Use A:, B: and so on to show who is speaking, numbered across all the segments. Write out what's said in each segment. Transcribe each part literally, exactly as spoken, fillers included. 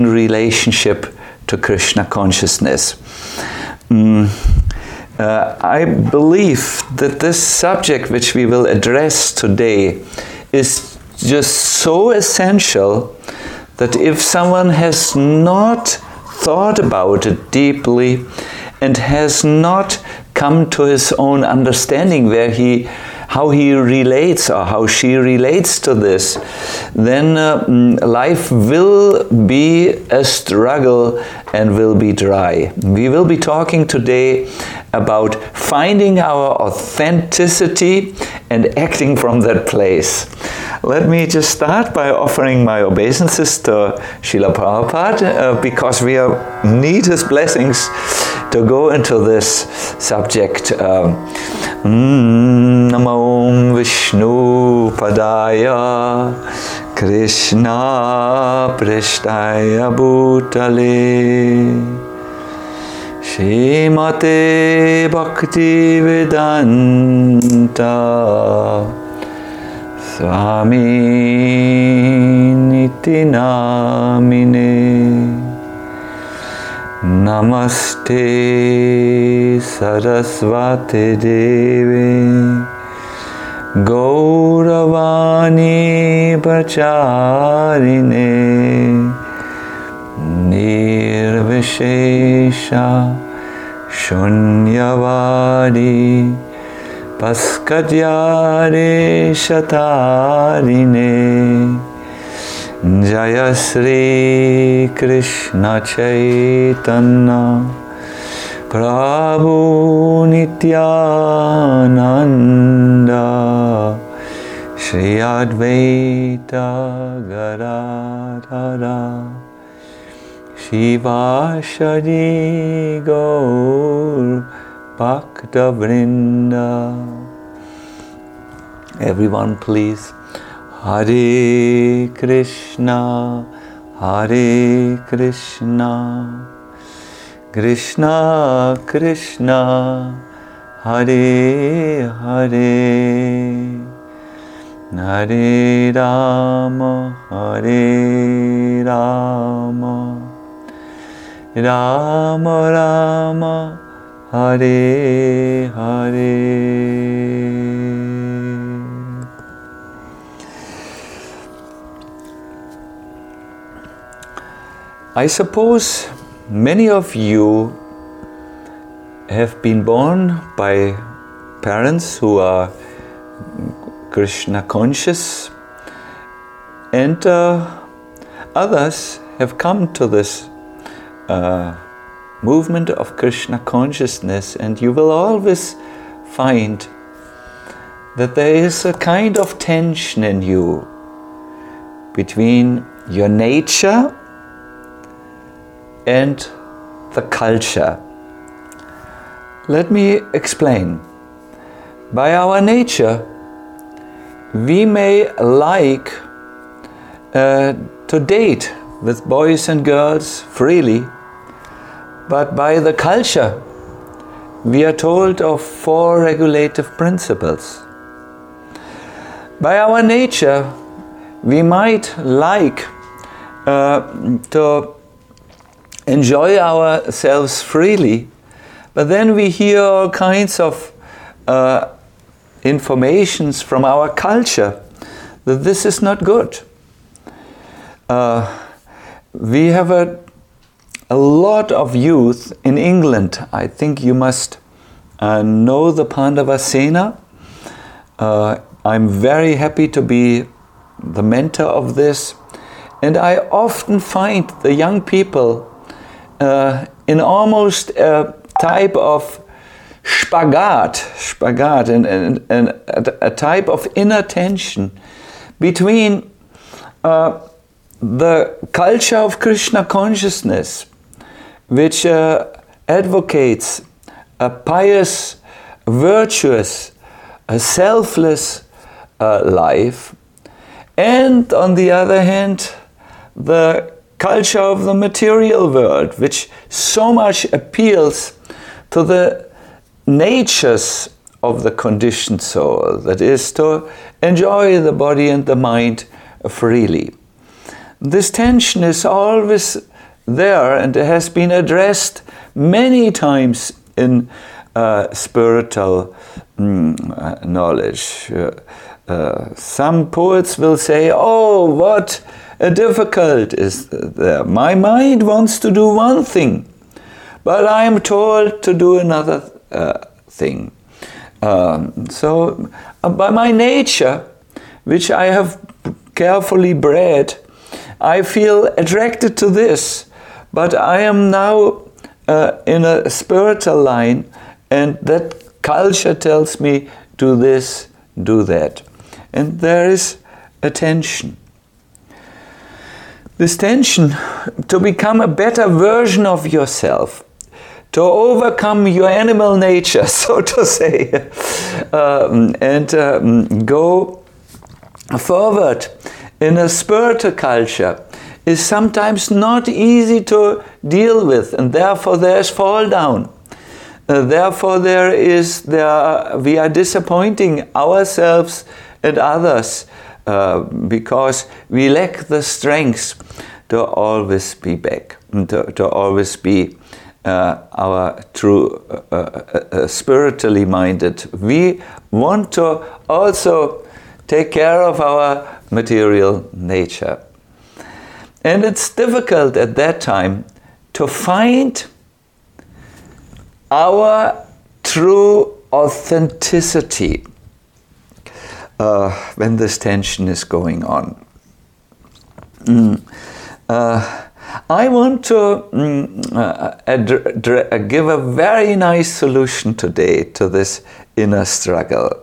A: relationship to Krishna consciousness. Mm, uh, I believe that this subject which we will address today is just so essential that if someone has not thought about it deeply and has not come to his own understanding where he how he relates or how she relates to this, then uh, life will be a struggle and will be dry. We will be talking today about finding our authenticity and acting from that place. Let me just start by offering my obeisances to Srila Prabhupada uh, because we are, need his blessings to go into this subject. Um, Namo Vishnu Padaya Krishna Prishtaya Bhutale Shrimate Bhakti Vedanta Swami Niti Namine Namaste Saraswati Devi Gauravani Pracharine Nirvishesha Shunyavadi Paskadyare Shatarine Jaya Sri Krishna Chaitanya Prabhu Nityananda Shri Advaita Gadadhara Shivashadi Gaur Bhakta Vrinda. Everyone please. Hare Krishna, Hare Krishna, Krishna Krishna, Hare Hare, Hare Rama, Hare Rama, Rama Rama, Hare Hare. I suppose many of you have been born by parents who are Krishna conscious, and uh, others have come to this uh, movement of Krishna consciousness, and you will always find that there is a kind of tension in you between your nature and the culture. Let me explain. By our nature, we may like uh, to date with boys and girls freely, but by the culture, we are told of four regulative principles. By our nature, we might like uh, to enjoy ourselves freely, but then we hear all kinds of uh, informations from our culture that this is not good. Uh, we have a, a lot of youth in England. I think you must uh, know the Pandava Sena. Uh, I'm very happy to be the mentor of this, and I often find the young people Uh, in almost a type of spagat, spagat, and, and, and a, a type of inattention between uh, the culture of Krishna consciousness, which uh, advocates a pious, virtuous, a selfless uh, life, and on the other hand, the culture of the material world, which so much appeals to the natures of the conditioned soul, that is to enjoy the body and the mind freely. This tension is always there, and it has been addressed many times in uh, spiritual mm, uh, knowledge. Uh, uh, some poets will say, oh, what a difficult is there. My mind wants to do one thing, but I am told to do another uh, thing. Um, so, uh, by my nature, which I have carefully bred, I feel attracted to this, but I am now uh, in a spiritual line, and that culture tells me, do this, do that. And there is a tension. This tension to become a better version of yourself, to overcome your animal nature, so to say, um, and um, go forward in a spiritual culture is sometimes not easy to deal with, and therefore there is fall down. Uh, therefore there is there are, we are disappointing ourselves and others uh, because we lack the strength to always be back, to, to always be uh, our true uh, uh, uh, spiritually minded. We want to also take care of our material nature. And it's difficult at that time to find our true authenticity uh, when this tension is going on. Mm. Uh, I want to mm, uh, ad- ad- give a very nice solution today to this inner struggle.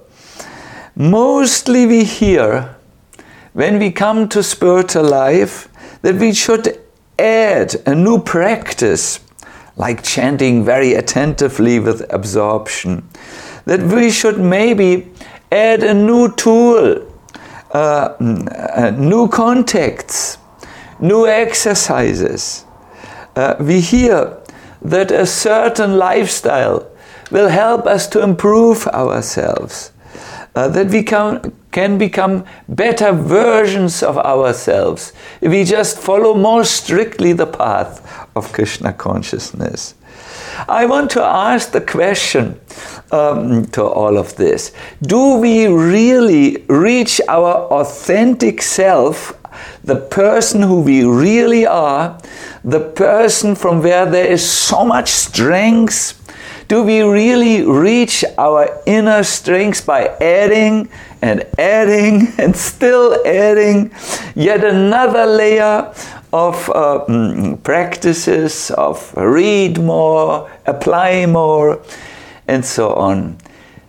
A: Mostly we hear, when we come to spiritual life, that we should add a new practice, like chanting very attentively with absorption. That we should maybe add a new tool, uh, uh, new contacts, new exercises. Uh, we hear that a certain lifestyle will help us to improve ourselves. Uh, that we can, can become better versions of ourselves if we just follow more strictly the path of Krishna consciousness. I want to ask the question um, to all of this. Do we really reach our authentic self, the person who we really are, the person from where there is so much strength? Do we really reach our inner strength by adding and adding and still adding yet another layer of uh, practices, of read more, apply more, and so on?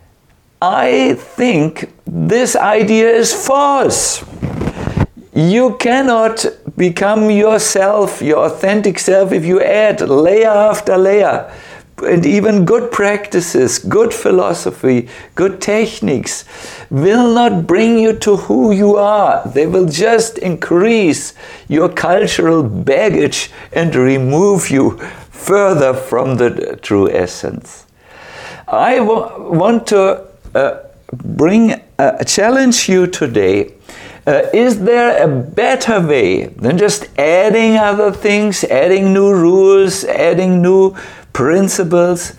A: I think this idea is false. You cannot become yourself, your authentic self, if you add layer after layer. And even good practices, good philosophy, good techniques will not bring you to who you are. They will just increase your cultural baggage and remove you further from the true essence. I w- want to uh, bring a challenge you today. Uh, is there a better way than just adding other things, adding new rules, adding new principles,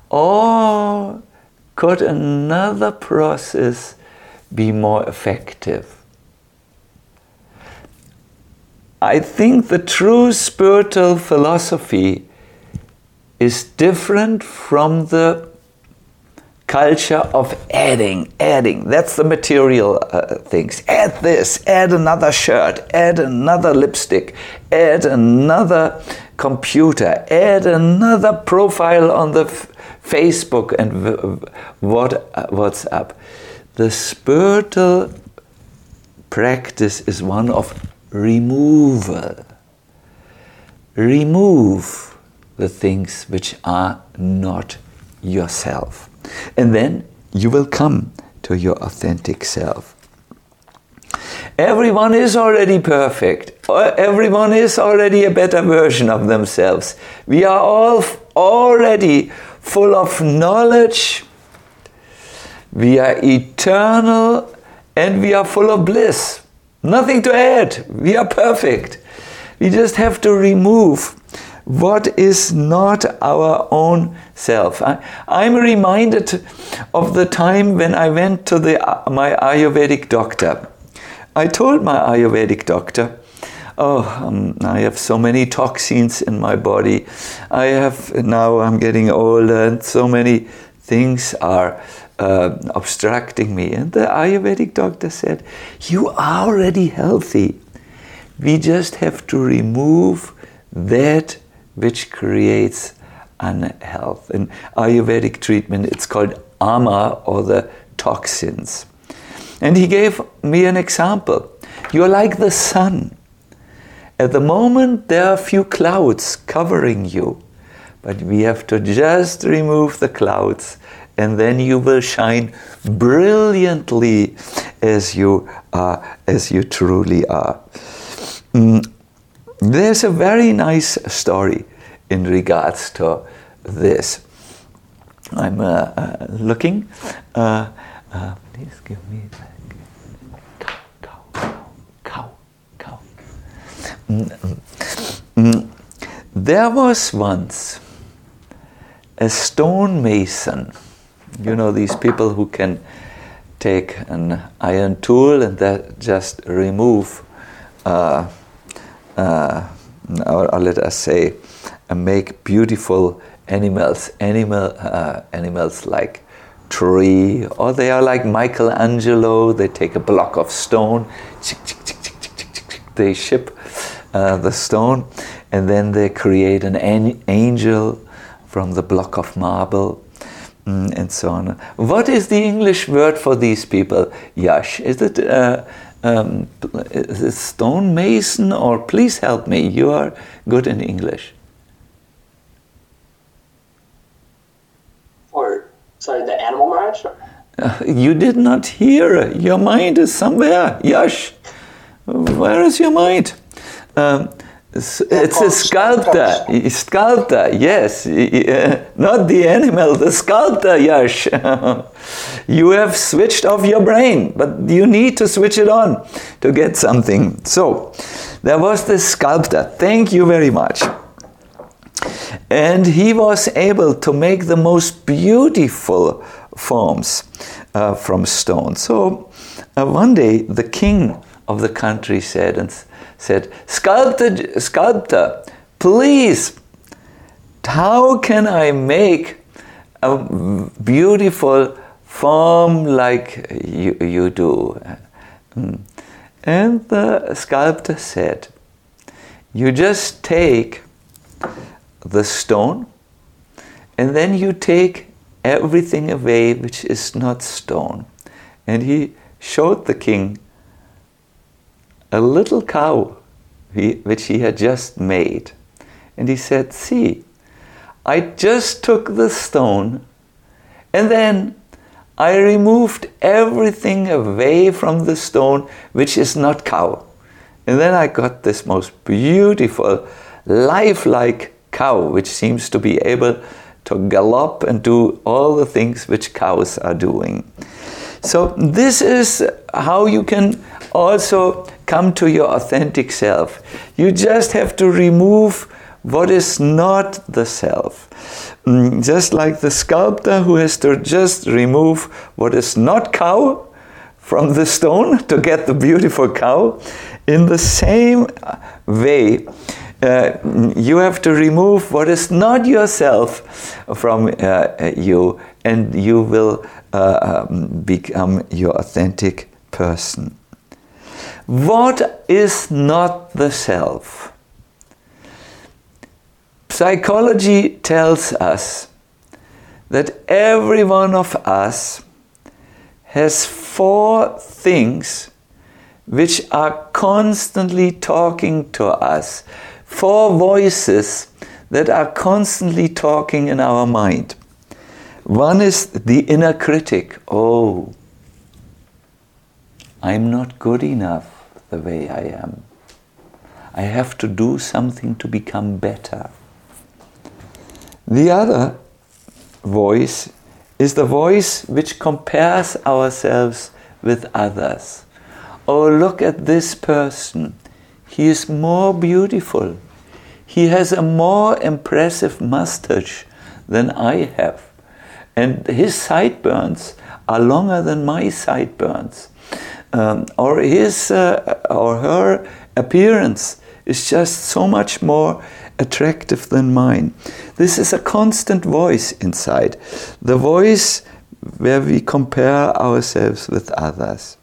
A: or could another process be more effective? I think the true spiritual philosophy is different from the culture of adding, adding. That's the material uh, things. Add this, add another shirt, add another lipstick, add another computer, add another profile on the f- Facebook and v- what uh, what's up. The spiritual practice is one of removal. Remove the things which are not yourself. And then you will come to your authentic self. Everyone is already perfect. Everyone is already a better version of themselves. We are all f- already full of knowledge. We are eternal and we are full of bliss. Nothing to add. We are perfect. We just have to remove what is not our own self. I, I'm reminded of the time when I went to the, uh, my Ayurvedic doctor. I told my Ayurvedic doctor, oh, um, I have so many toxins in my body. I have, now I'm getting older and so many things are uh, obstructing me. And the Ayurvedic doctor said, you are already healthy. We just have to remove that which creates unhealth. In Ayurvedic treatment, it's called ama, or the toxins. And he gave me an example. You're like the sun. At the moment, there are a few clouds covering you, but we have to just remove the clouds, and then you will shine brilliantly as you are, as you truly are. Mm. There's a very nice story in regards to this. I'm uh, uh, looking. Uh, uh, please give me that. Cow, cow, cow, cow. Mm, mm. There was once a stonemason. You know, these people who can take an iron tool and that just remove uh, Uh, or, or let us say, uh, make beautiful animals, animal uh, animals like tree, or they are like Michelangelo. They take a block of stone, chick, chick, chick, chick, chick, chick, chick, chick, they ship uh, the stone, and then they create an, an angel from the block of marble, mm, and so on. What is the English word for these people, Yash? Is it Uh, Um, is it stonemason, or please help me, you are good in English.
B: Or, sorry, the animal march?
A: Uh, you did not hear. Your mind is somewhere. Yash, where is your mind? Um, it's, it's a sculptor. Sculptor, yes. Uh, not the animal, the sculptor, Yash. You have switched off your brain, but you need to switch it on to get something. So, there was this sculptor. Thank you very much. And he was able to make the most beautiful forms uh, from stone. So, uh, one day, the king of the country said, and said, Sculptor, sculptor, please, how can I make a beautiful form like you, you do? And the sculptor said, you just take the stone, and then you take everything away which is not stone. And he showed the king a little cow he, which he had just made. And he said, see, I just took the stone, and then I removed everything away from the stone which is not cow. And then I got this most beautiful, lifelike cow, which seems to be able to gallop and do all the things which cows are doing. So this is how you can also come to your authentic self. You just have to remove what is not the self. Mm, just like the sculptor who has to just remove what is not cow from the stone to get the beautiful cow. In the same way, uh, you have to remove what is not yourself from uh, you, and you will uh, um, become your authentic person. What is not the self? Psychology tells us that every one of us has four things which are constantly talking to us, four voices that are constantly talking in our mind. One is the inner critic. Oh, I'm not good enough the way I am. I have to do something to become better. The other voice is the voice which compares ourselves with others. Oh, look at this person. He is more beautiful. he has a more impressive mustache than I have. And his sideburns are longer than my sideburns. Um, or his uh, or her appearance is just so much more attractive than mine. This is a constant voice inside. The voice where we compare ourselves with others.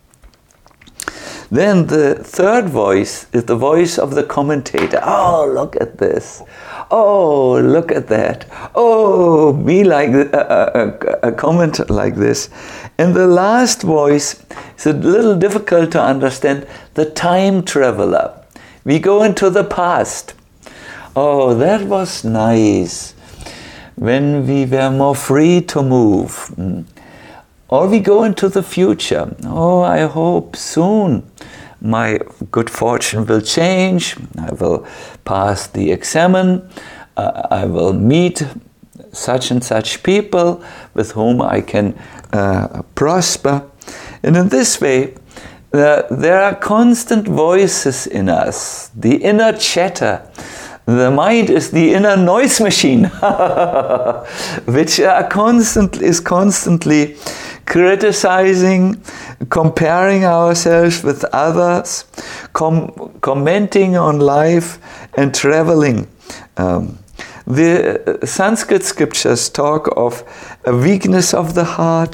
A: Then the third voice is the voice of the commentator. Oh, look at this. Oh, look at that. Oh, me like a, a, a comment like this. And the last voice is a little difficult to understand. The time traveler. We go into the past. Oh, that was nice. When we were more free to move. Or we go into the future. Oh, I hope soon my good fortune will change. I will pass the examen. Uh, I will meet such and such people with whom I can uh, prosper. And in this way, uh, there are constant voices in us, the inner chatter. The mind is the inner noise machine, which are constant, is constantly criticizing, comparing ourselves with others, com- commenting on life and traveling. Um, the Sanskrit scriptures talk of a weakness of the heart,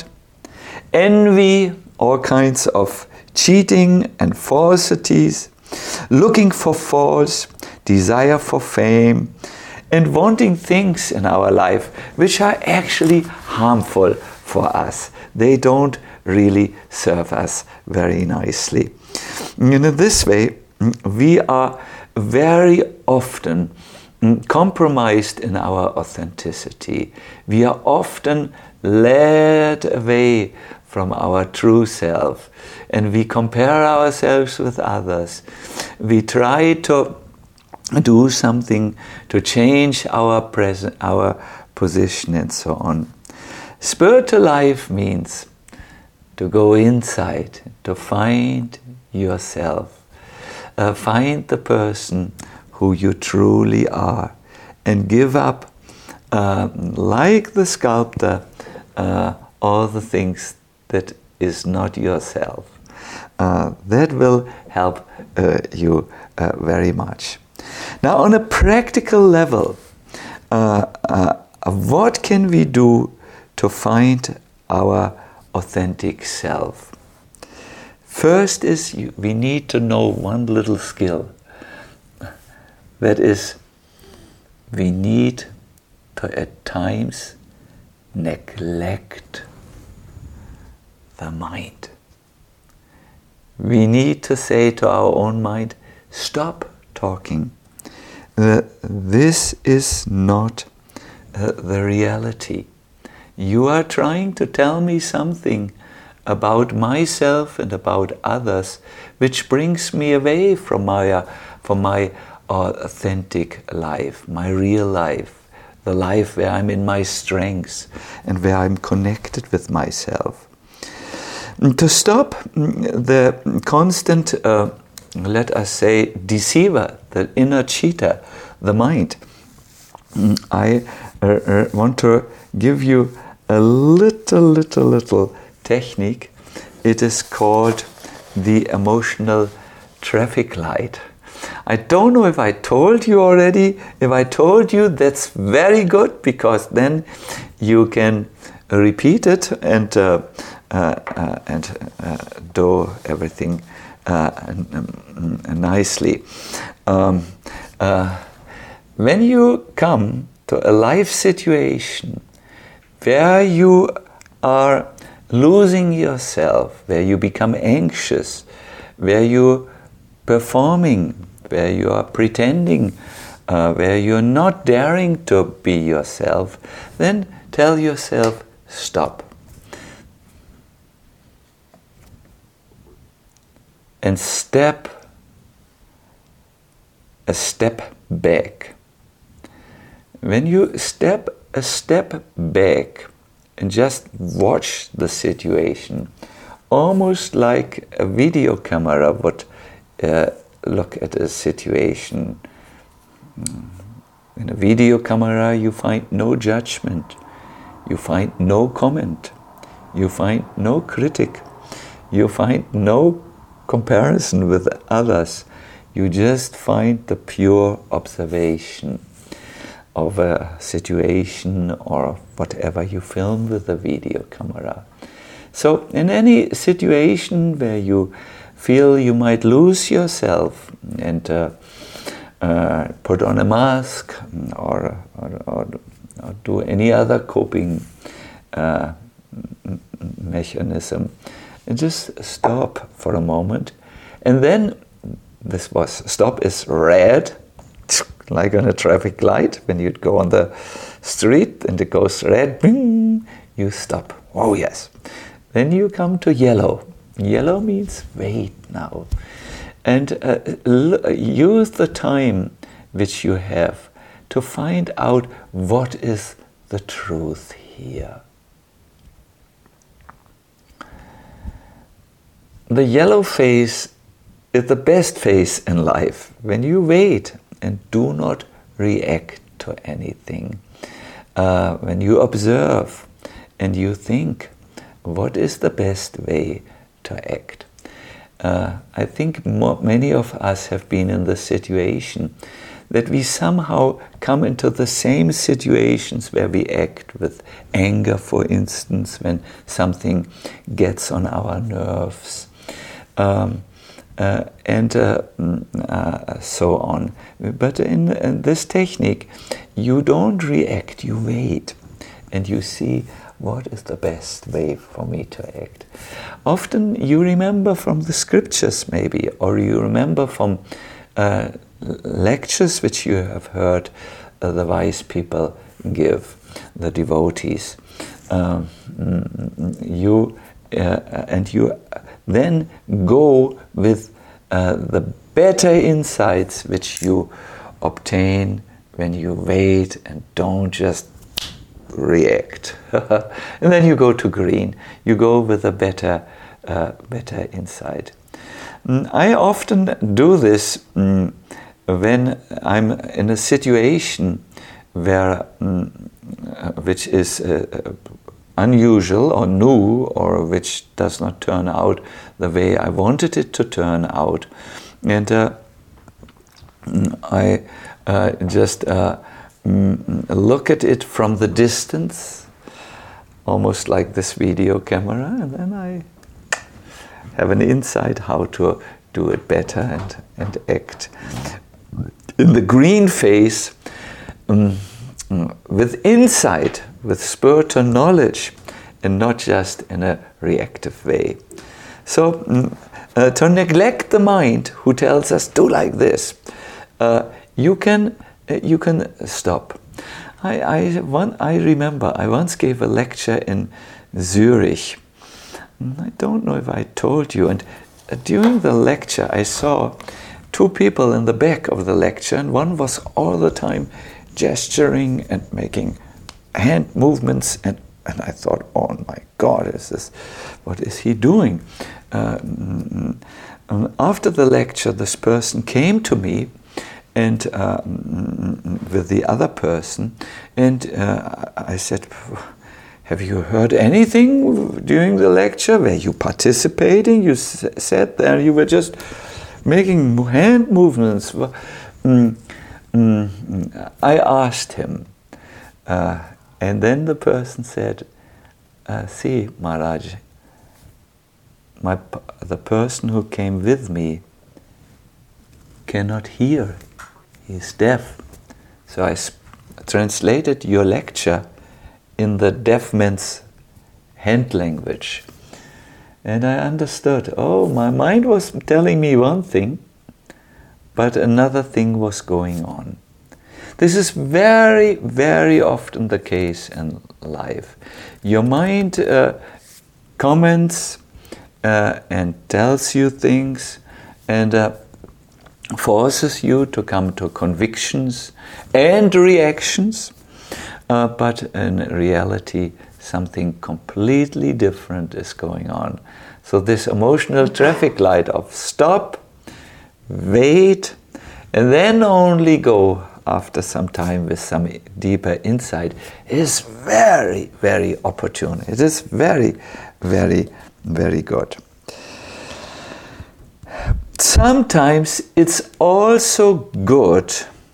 A: envy, all kinds of cheating and falsities, looking for faults, desire for fame, and wanting things in our life which are actually harmful for us. They don't really serve us very nicely. And in this way, we are very often compromised in our authenticity. We are often led away from our true self, and we compare ourselves with others. We try to do something to change our present, our position, and so on. Spiritual life means to go inside, to find yourself, uh, find the person who you truly are, and give up, uh, like the sculptor, uh, all the things that is not yourself. Uh, that will help uh, you uh, very much. Now, on a practical level, uh, uh, what can we do to find our authentic self? First is you, we need to know one little skill. That is, we need to at times neglect the mind. We need to say to our own mind, stop talking. Uh, this is not uh, the reality. You are trying to tell me something about myself and about others, which brings me away from my, uh, from my authentic life, my real life, the life where I'm in my strengths and where I'm connected with myself. To stop the constant, uh, let us say, deceiver, the inner cheater, the mind, I uh, uh, want to give you a little, little, little technique. It is called the emotional traffic light. I don't know if I told you already. If I told you, that's very good, because then you can repeat it and uh, uh, uh, and uh, do everything uh, um, nicely. Um, uh, when you come to a life situation where you are losing yourself, where you become anxious, where you performing, where you are pretending, uh, where you're not daring to be yourself, then tell yourself, stop. And step a step back. When you step a step back and just watch the situation, almost like a video camera would uh, look at a situation. In a video camera, you find no judgment, you find no comment, you find no critic, you find no comparison with others. You just find the pure observation of a situation or whatever you film with a video camera. So in any situation where you feel you might lose yourself and uh, uh, put on a mask or, or, or, or do any other coping uh, mechanism, and just stop for a moment. And then this was, stop is red, like on a traffic light. When you'd go on the street and it goes red, bing, you stop. Oh yes. Then you come to yellow. Yellow means wait now. And uh, l- use the time which you have to find out what is the truth here. The yellow phase is the best phase in life, when you wait and do not react to anything. Uh, when you observe and you think, what is the best way to act? Uh, I think more, many of us have been in the situation that we somehow come into the same situations where we act with anger, for instance, when something gets on our nerves. Um, Uh, and uh, uh, so on. But in, in this technique, you don't react, you wait, and you see what is the best way for me to act. Often you remember from the scriptures maybe, or you remember from uh, lectures which you have heard uh, the wise people give, the devotees. Um, you uh, and you then go with uh, the better insights which you obtain when you wait and don't just react. And then you go to green. You go with a better, uh, better insight. Mm, I often do this mm, when I'm in a situation where, mm, which is uh, unusual or new, or which does not turn out the way I wanted it to turn out. And uh, I uh, just uh, look at it from the distance, almost like this video camera, and then I have an insight how to do it better and, and act. In the green phase, um, with insight, with spiritual knowledge, and not just in a reactive way. So, uh, to neglect the mind who tells us, do like this, uh, you can uh, you can stop. I I, one, I remember I once gave a lecture in Zurich. I don't know if I told you, and uh, during the lecture I saw two people in the back of the lecture, and one was all the time gesturing and making hand movements, and, and I thought, oh my God, is this, what is he doing? Uh, after the lecture, this person came to me and uh, with the other person, and uh, I said, have you heard anything during the lecture? Were you participating? You s- sat there, you were just making hand movements. Mm, mm, I asked him, uh, and then the person said, uh, see, Maharaj, my, the person who came with me cannot hear. He's deaf. So I sp- translated your lecture in the deaf man's hand language. And I understood, oh, my mind was telling me one thing, but another thing was going on. This is very, very often the case in life. Your mind uh, comments uh, and tells you things and uh, forces you to come to convictions and reactions, uh, but in reality something completely different is going on. So this emotional traffic light of stop, wait, and then only go after some time with some deeper insight, is very, very opportune. It is very, very, very good. Sometimes it's also good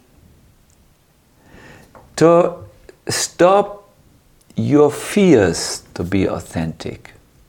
A: to stop your fears to be authentic.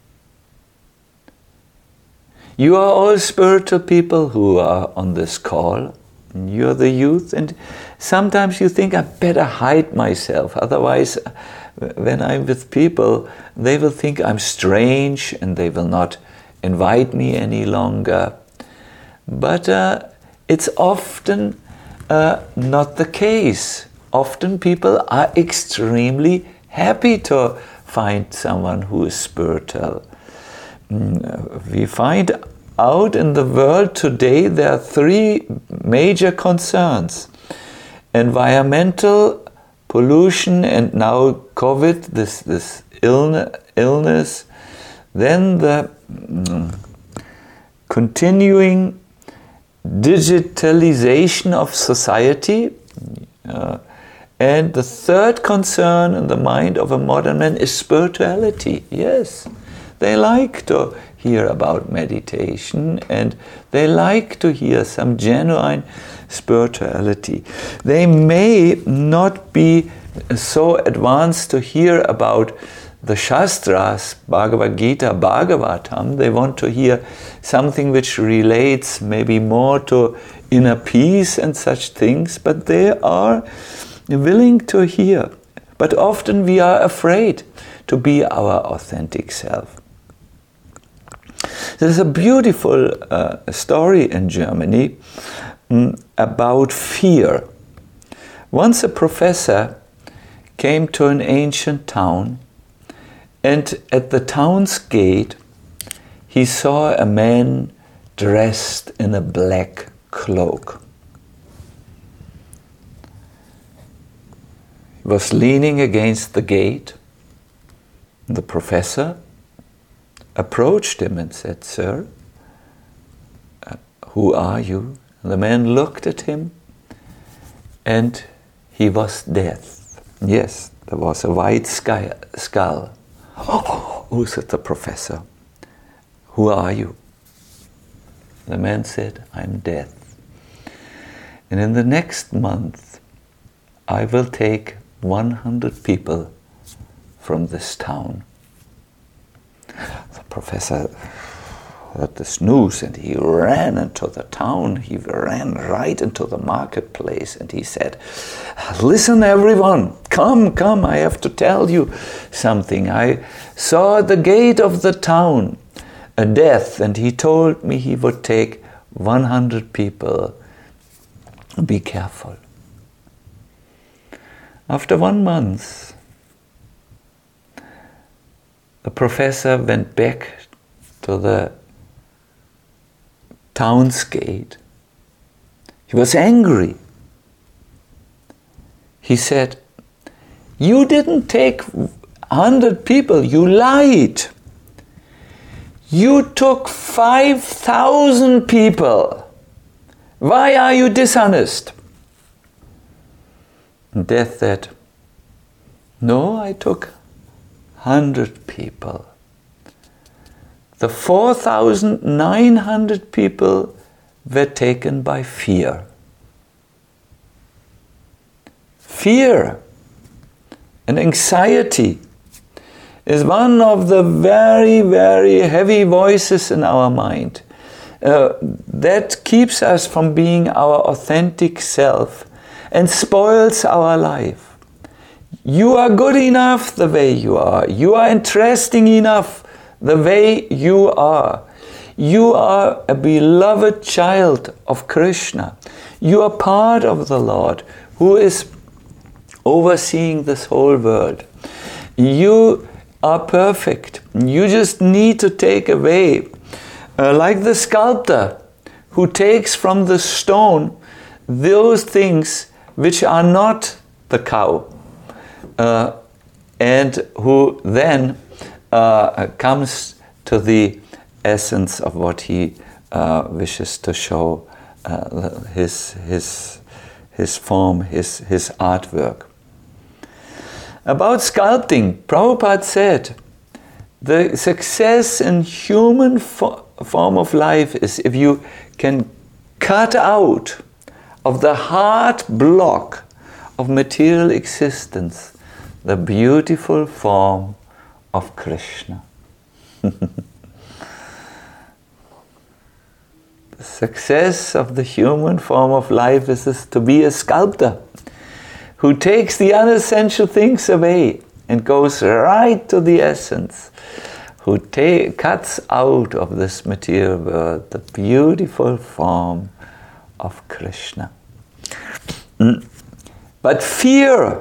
A: You are all spiritual people who are on this call. You're the youth, and sometimes you think I better hide myself, otherwise when I'm with people they will think I'm strange and they will not invite me any longer. But uh, it's often uh, not the case. Often people are extremely happy to find someone who is spiritual. We find out in the world today there are three major concerns: environmental pollution, and now COVID, this this illness, illness. Then the mm, continuing digitalization of society, uh, and the third concern in the mind of a modern man is spirituality. Yes, they like to hear about meditation, and they like to hear some genuine spirituality. They may not be so advanced to hear about the Shastras, Bhagavad Gita, Bhagavatam. They want to hear something which relates maybe more to inner peace and such things, but they are willing to hear. But often we are afraid to be our authentic self. There's a beautiful uh, story in Germany um, about fear. Once a professor came to an ancient town, and at the town's gate he saw a man dressed in a black cloak. He was leaning against the gate. The professor approached him and said, "Sir, uh, who are you?" And the man looked at him, and he was Death. Yes, there was a white sky, skull. "Oh, oh," said the professor. "Who are you?" The man said, "I'm Death. And in the next month, I will take one hundred people from this town." The professor heard this news, and he ran into the town. He ran right into the marketplace, and he said, "Listen, everyone, come, come, I have to tell you something. I saw at the gate of the town a Death, and he told me he would take one hundred people. Be careful." After one month, the professor went back to the town's gate. He was angry. He said, "You didn't take one hundred people, you lied. You took five thousand people. Why are you dishonest?" And Death said, "No, I took hundred people. The four thousand nine hundred people were taken by fear." Fear and anxiety is one of the very, very heavy voices in our mind uh, that keeps us from being our authentic self and spoils our life. You are good enough the way you are. You are interesting enough the way you are. You are a beloved child of Krishna. You are part of the Lord who is overseeing this whole world. You are perfect. You just need to take away, uh, like the sculptor who takes from the stone those things which are not the cow, uh, and who then uh, comes to the essence of what he uh, wishes to show uh, his his his form, his, his artwork. About sculpting, Prabhupada said, the success in human fo- form of life is if you can cut out of the hard block of material existence the beautiful form of Krishna. The success of the human form of life is, is to be a sculptor who takes the unessential things away and goes right to the essence, who ta- cuts out of this material world the beautiful form of Krishna. Mm. But fear,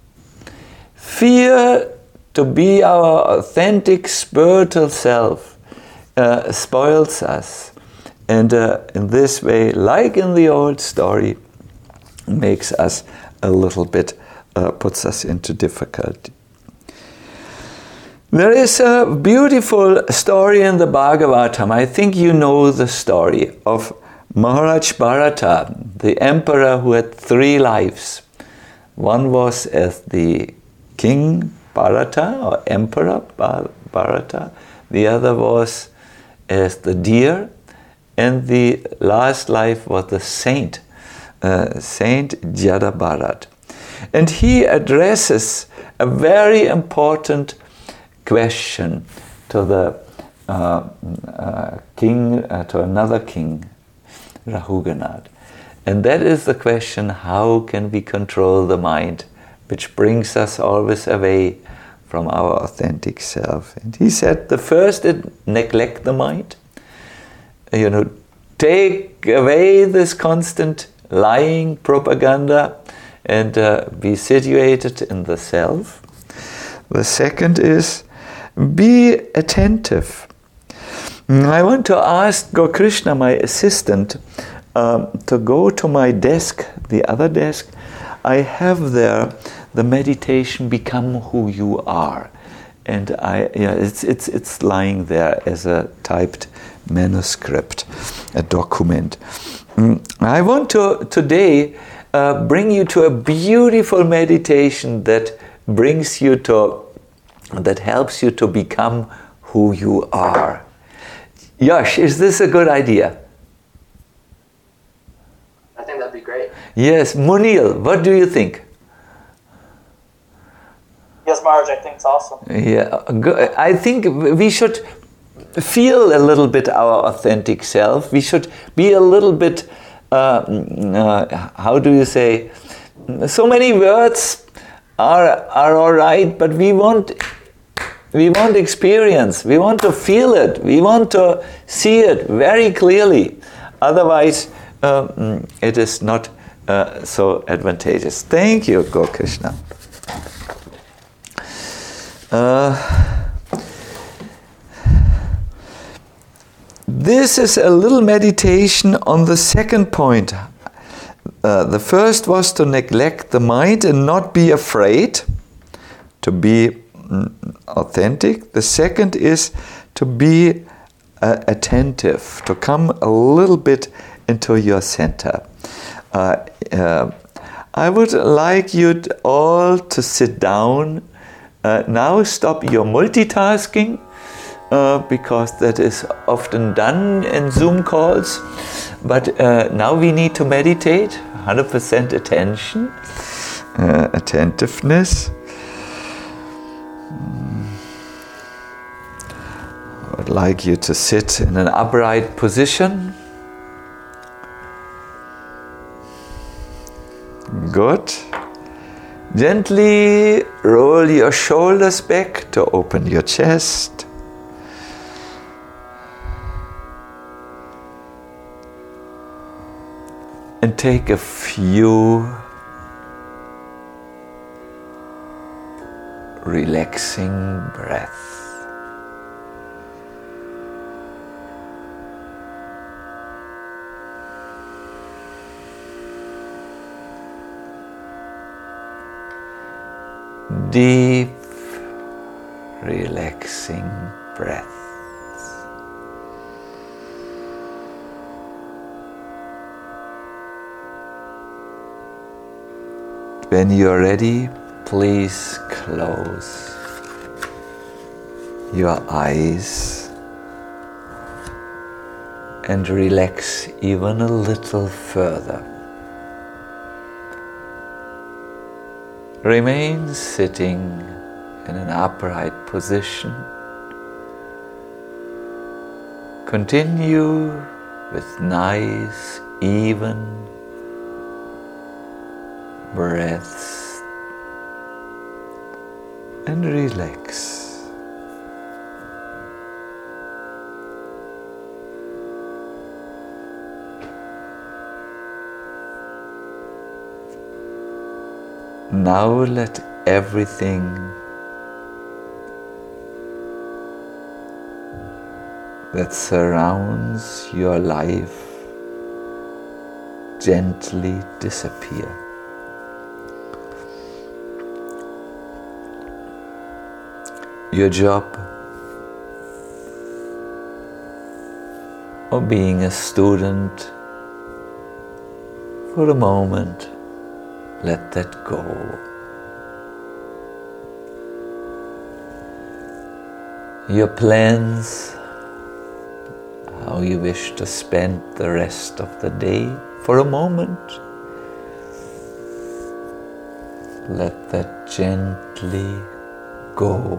A: fear to be our authentic spiritual self uh, spoils us. And uh, in this way, like in the old story, makes us a little bit, uh, puts us into difficulty. There is a beautiful story in the Bhagavatam. I think you know the story of Maharaj Bharata, the emperor who had three lives. One was as the king Bharata, or emperor Bharata. The other was as the deer. And the last life was the saint, uh, Saint Jada Bharat. And he addresses a very important question to the uh, uh, king, uh, to another king, Rahuganath. And that is the question, how can we control the mind, which brings us always away from our authentic self? And he said, the first is neglect the mind. You know, take away this constant lying propaganda and uh, be situated in the self. The second is be attentive. I want to ask Gokrishna, my assistant, um, to go to my desk, the other desk. I have there the meditation Become Who You Are. And I, yeah, it's it's it's lying there as a typed manuscript, a document. Mm. I want to today uh, bring you to a beautiful meditation that brings you to, that helps you to become who you are. Yash, is this a good idea?
B: I think that'd be great.
A: Yes, Munil, what do you think?
C: Yes, Maharaj, I think it's awesome.
A: Yeah, I think we should feel a little bit our authentic self. We should be a little bit, uh, uh, how do you say, so many words are are all right, but we want, we want experience, we want to feel it, we want to see it very clearly. Otherwise, um, it is not uh, so advantageous. Thank you, Gokrishna. Uh, this is a little meditation on the second point. Uh, the first was to neglect the mind and not be afraid, to be mm, authentic. The second is to be uh, attentive, to come a little bit into your center. Uh, uh, I would like you all to sit down. Uh, now stop your multitasking, uh, because that is often done in Zoom calls. But uh, now we need to meditate, one hundred percent attention, uh, attentiveness. I would like you to sit in an upright position. Good. Gently roll your shoulders back to open your chest. And take a few relaxing breaths. Deep, relaxing breaths. When you're ready, please close your eyes and relax even a little further. Remain sitting in an upright position. Continue with nice, even breaths and relax. Now let everything that surrounds your life gently disappear. Your job or being a student, for a moment, let that go. Your plans, how you wish to spend the rest of the day, for a moment, let that gently go.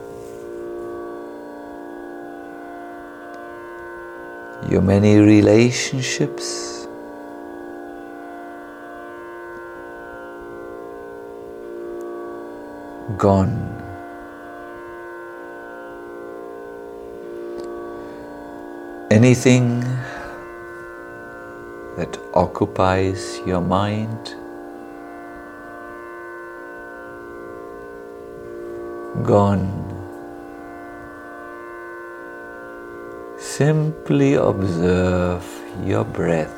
A: Your many relationships, gone. Anything that occupies your mind, gone. Simply observe your breath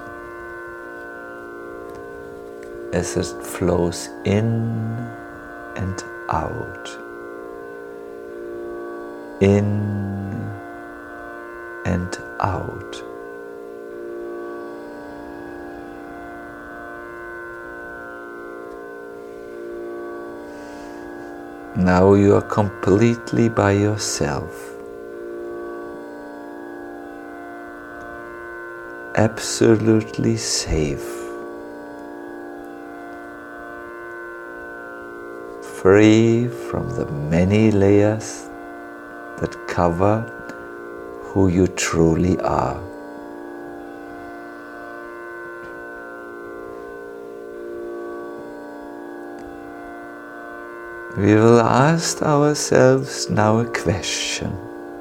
A: as it flows in and out, in and out. Now you are completely by yourself, absolutely safe, free from the many layers that cover who you truly are. We will ask ourselves now a question,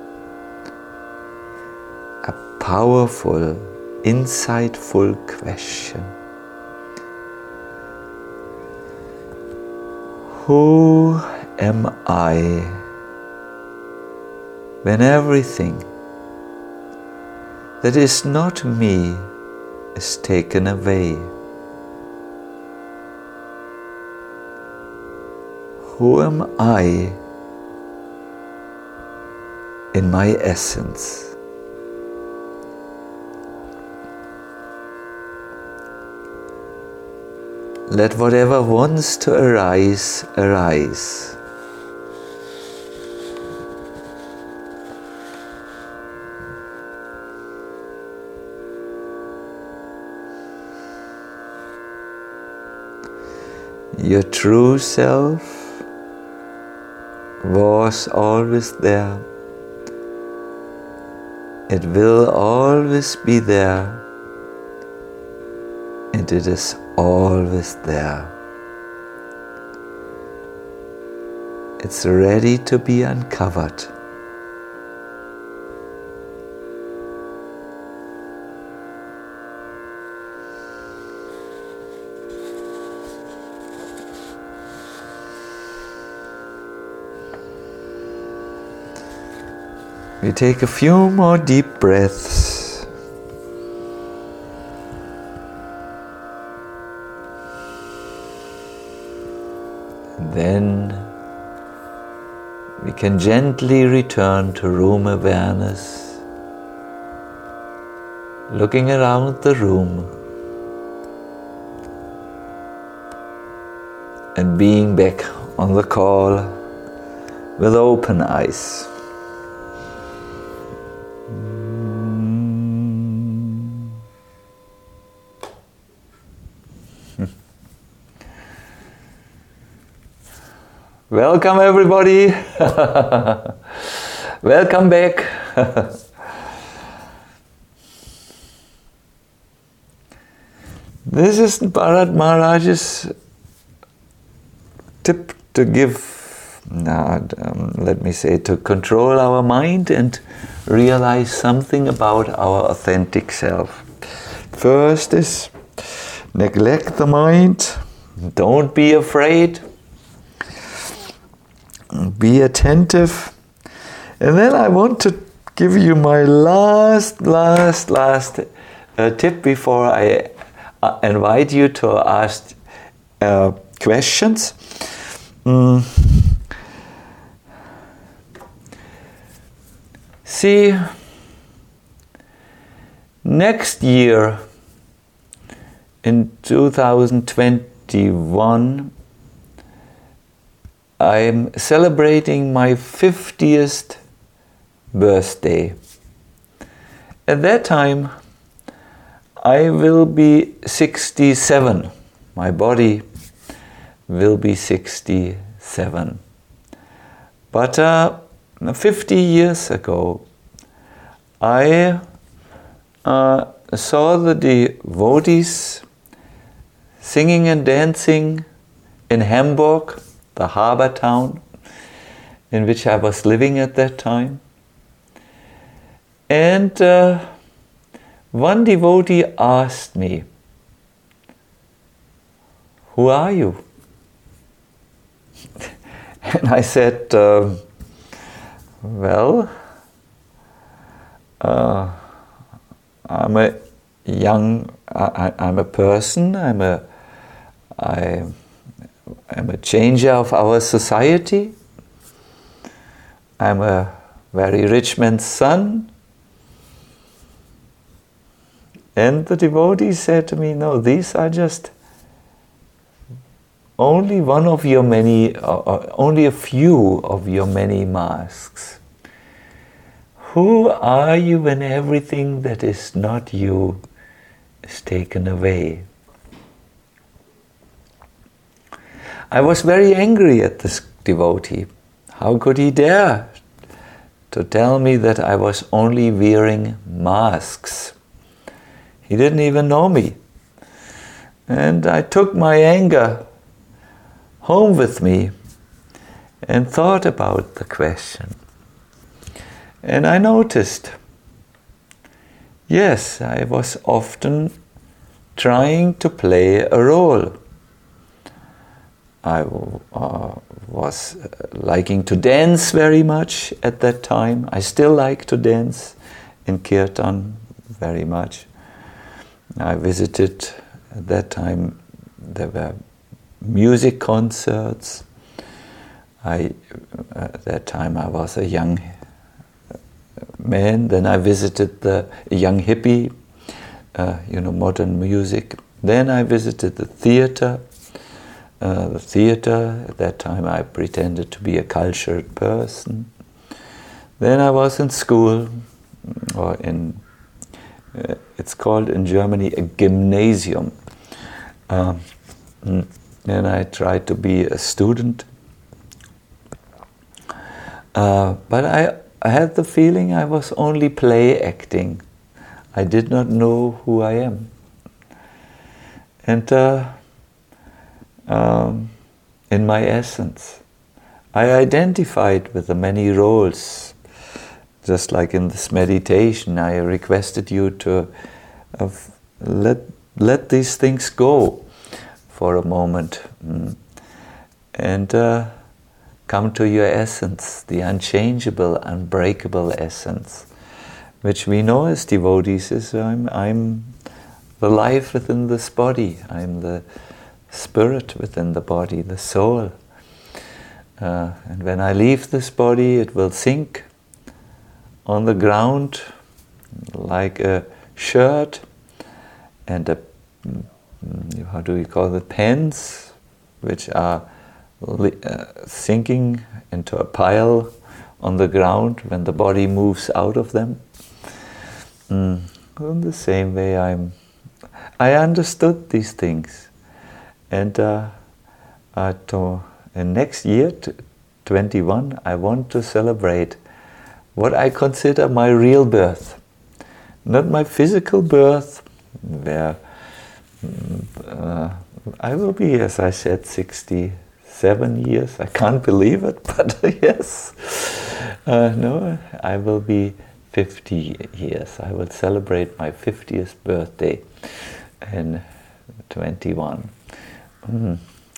A: a powerful, insightful question. Who am I when everything that is not me is taken away? Who am I in my essence? Let whatever wants to arise, arise. Your true self was always there. It will always be there, and it is always there. It's ready to be uncovered. We take a few more deep breaths. And then we can gently return to room awareness, looking around the room. and being back on the call with open eyes. Welcome everybody. Welcome back. This is Bharat Maharaj's tip to give, uh, um, let me say, to control our mind and realize something about our authentic self. First is neglect the mind. Don't be afraid. Be attentive. And then I want to give you my last, last, last uh, tip before I uh, invite you to ask uh, questions. Mm. See, next year in two thousand twenty-one, I'm celebrating my fiftieth birthday. At that time, I will be sixty-seven. My body will be sixty-seven. But uh, fifty years ago, I uh, saw the devotees singing and dancing in Hamburg, the harbor town in which I was living at that time. And uh, one devotee asked me, "Who are you?" And I said, uh, well, uh, I'm a young, I, I'm a person, I'm a, I, I'm a changer of our society. I'm a very rich man's son. And the devotee said to me, "No, these are just only one of your many, uh, only a few of your many masks. Who are you when everything that is not you is taken away?" I was very angry at this devotee. How could he dare to tell me that I was only wearing masks? He didn't even know me. And I took my anger home with me and thought about the question. And I noticed, yes, I was often trying to play a role. I uh, was liking to dance very much at that time. I still like to dance in Kirtan very much. I visited, at that time, there were music concerts. I, at that time I was a young man. Then I visited the young hippie, uh, you know, modern music. Then I visited the theater. Uh, the theater, at that time I pretended to be a cultured person. Then I was in school, or in, uh, it's called in Germany a gymnasium. Um, and I tried to be a student. Uh, but I, I had the feeling I was only play acting. I did not know who I am. And uh, Um, in my essence, I identified with the many roles. Just like in this meditation, I requested you to uh, let, let these things go for a moment mm, and uh, come to your essence, the unchangeable, unbreakable essence, which we know as devotees is I'm, I'm the life within this body, I'm the spirit within the body, the soul. Uh, and when I leave this body, it will sink on the ground like a shirt and a, how do we call it, pants, which are li- uh, sinking into a pile on the ground when the body moves out of them. Mm. In the same way, I'm, I understood these things, and uh, uh, to, uh, next year, t- twenty-one, I want to celebrate what I consider my real birth, not my physical birth, where uh, I will be, as I said, sixty-seven years. I can't believe it, but yes, uh, no, I will be fifty years. I will celebrate my fiftieth birthday in twenty-one. Mm.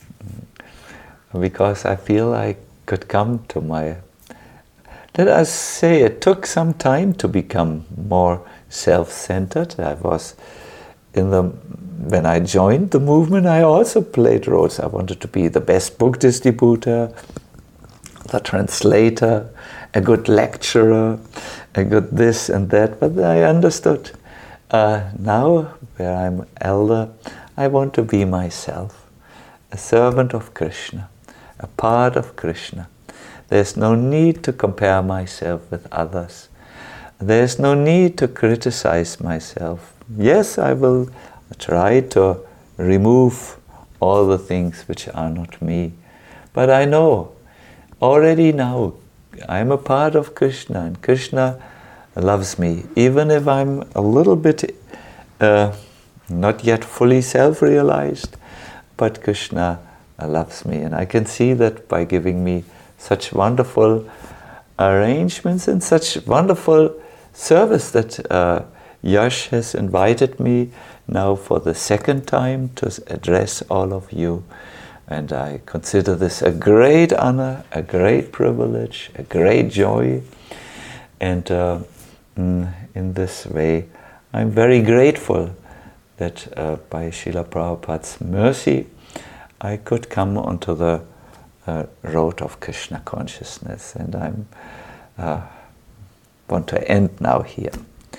A: Because I feel I could come to my... Let us say it took some time to become more self-centered. I was in the... When I joined the movement, I also played roles. I wanted to be the best book distributor, the translator, a good lecturer, a good this and that, but I understood. Uh, now, where I'm elder, I want to be myself, a servant of Krishna, a part of Krishna. There's no need to compare myself with others. There's no need to criticize myself. Yes, I will try to remove all the things which are not me, but I know, already now, I'm a part of Krishna, and Krishna loves me, even if I'm a little bit uh, not yet fully self-realized, but Krishna loves me, and I can see that by giving me such wonderful arrangements and such wonderful service that uh, Yash has invited me now for the second time to address all of you. And I consider this a great honor, a great privilege, a great joy. And uh, in this way, I'm very grateful that uh, by Srila Prabhupada's mercy, I could come onto the uh, road of Krishna consciousness. And I uh, want to end now here.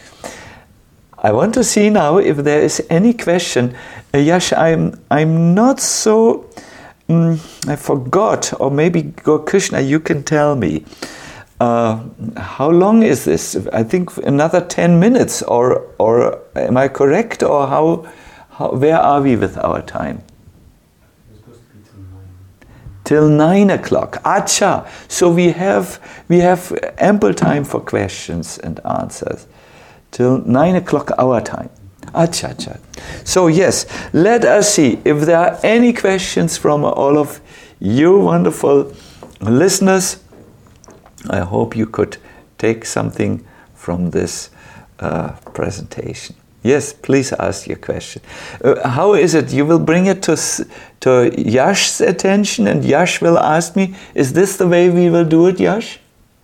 A: I want to see now if there is any question. Uh, Yash, I'm, I'm not so... Mm, I forgot, or maybe Go Krishna, you can tell me. Uh, how long is this? I think another ten minutes, or or am I correct? Or how? how where are we with our time?
D: It's supposed to be till nine.
A: Till nine o'clock. Acha. So we have we have ample time for questions and answers. Till nine o'clock our time. Acha, acha. So yes, let us see if there are any questions from all of you wonderful listeners. I hope you could take something from this uh, presentation. Yes, please ask your question. Uh, how is it? You will bring it to to Yash's attention, and Yash will ask me, is this the way we will do it, Yash?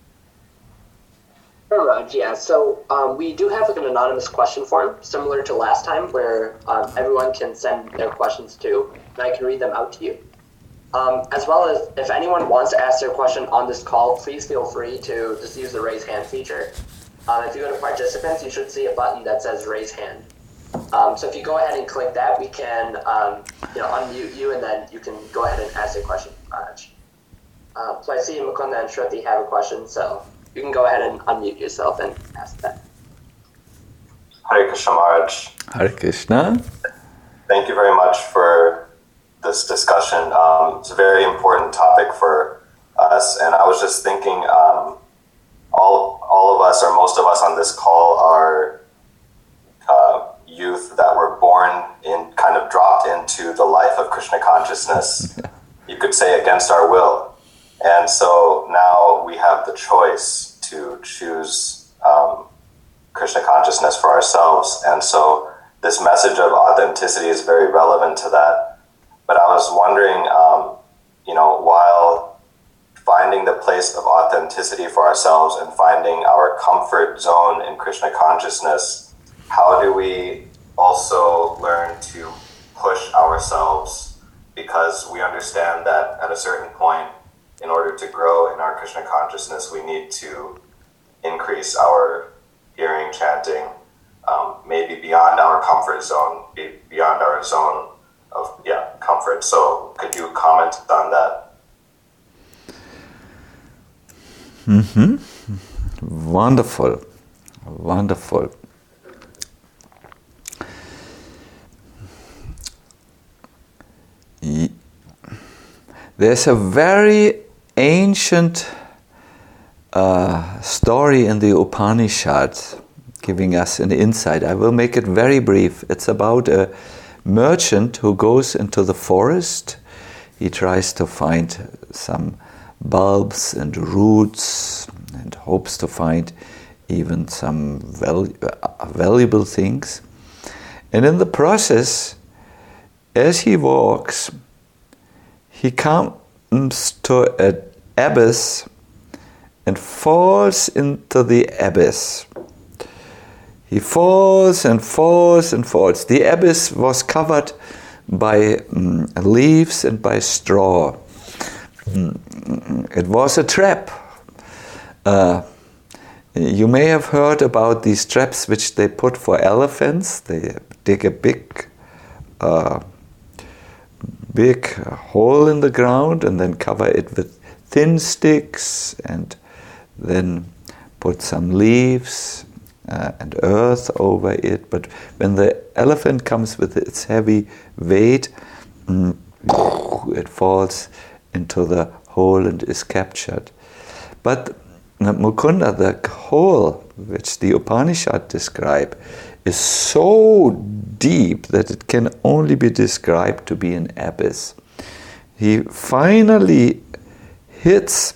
B: Sure, Raj, yeah. So um, we do have like an anonymous question form, similar to last time, where um, everyone can send their questions to, and I can read them out to you. Um, as well as if anyone wants to ask their question on this call, please feel free to just use the raise hand feature. Um, if you go to participants, you should see a button that says raise hand. Um, so if you go ahead and click that, we can um, you know, unmute you, and then you can go ahead and ask a question, Raj. Um, so I see Mukunda and Shruti have a question, so you can go ahead and unmute yourself and ask that.
E: Hare Krishna Maharaj.
A: Hare Krishna.
E: Thank you very much for this discussion. Um, it's a very important topic for us, and I was just thinking, um, all all of us, or most of us on this call, are uh, youth that were born in, kind of dropped into the life of Krishna consciousness, you could say against our will. And so now we have the choice to choose um, Krishna consciousness for ourselves. And so this message of authenticity is very relevant to that. But I was wondering, um, you know, while finding the place of authenticity for ourselves and finding our comfort zone in Krishna consciousness, how do we also learn to push ourselves? Because we understand that at a certain point, in order to grow in our Krishna consciousness, we need to increase our hearing, chanting, um, maybe beyond our comfort zone, be beyond our zone of yeah comfort. So could you comment on that?
A: Mm-hmm. Wonderful. Wonderful. There's a very ancient uh, story in the Upanishads giving us an insight. I will make it very brief. It's about a merchant who goes into the forest. He tries to find some bulbs and roots and hopes to find even some val- valuable things. And in the process, as he walks, he comes to an abyss and falls into the abyss. He falls and falls and falls. The abyss was covered by um, leaves and by straw. It was a trap. Uh, you may have heard about these traps which they put for elephants. They dig a big, uh, big hole in the ground and then cover it with thin sticks and then put some leaves uh, and earth over it. But when the elephant comes with its heavy weight, mm, it falls into the hole and is captured. But Mukunda, the hole which the Upanishad describe, is so deep that it can only be described to be an abyss. He finally hits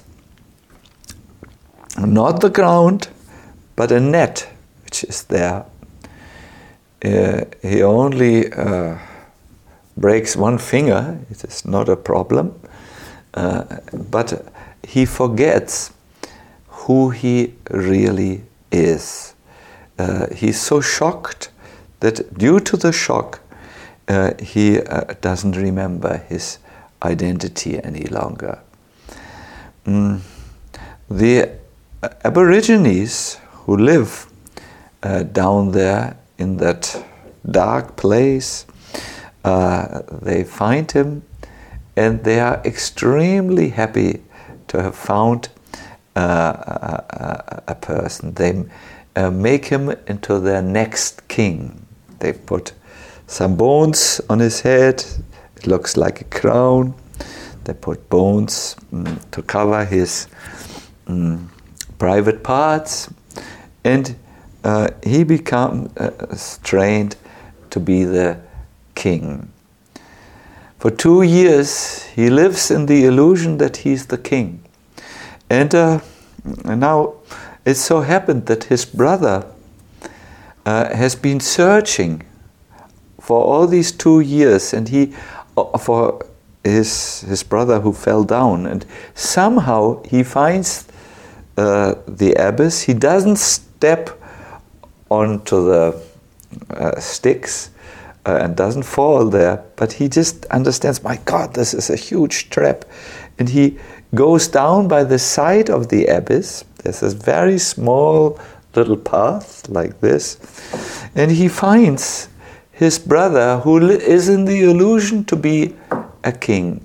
A: not the ground, but a net which is there. Uh, he only uh, breaks one finger. It is not a problem. Uh, but he forgets who he really is. Uh, he's so shocked that due to the shock, uh, he uh, doesn't remember his identity any longer. Mm. The Aborigines who live uh, down there in that dark place, uh, they find him and they are extremely happy to have found uh, a, a person. They uh, make him into their next king. They put some bones on his head. It looks like a crown. They put bones mm, to cover his mm, private parts. And uh, he becomes uh, trained to be the king. For two years, he lives in the illusion that he's the king. And, uh, and now it so happened that his brother uh, has been searching for all these two years, and he, uh, for his, his brother who fell down, and somehow he finds uh, the abyss. He doesn't step onto the uh, sticks, Uh, and doesn't fall there, but he just understands, my God, this is a huge trap. And he goes down by the side of the abyss. There's a very small little path like this. And he finds his brother who li- is in the illusion to be a king.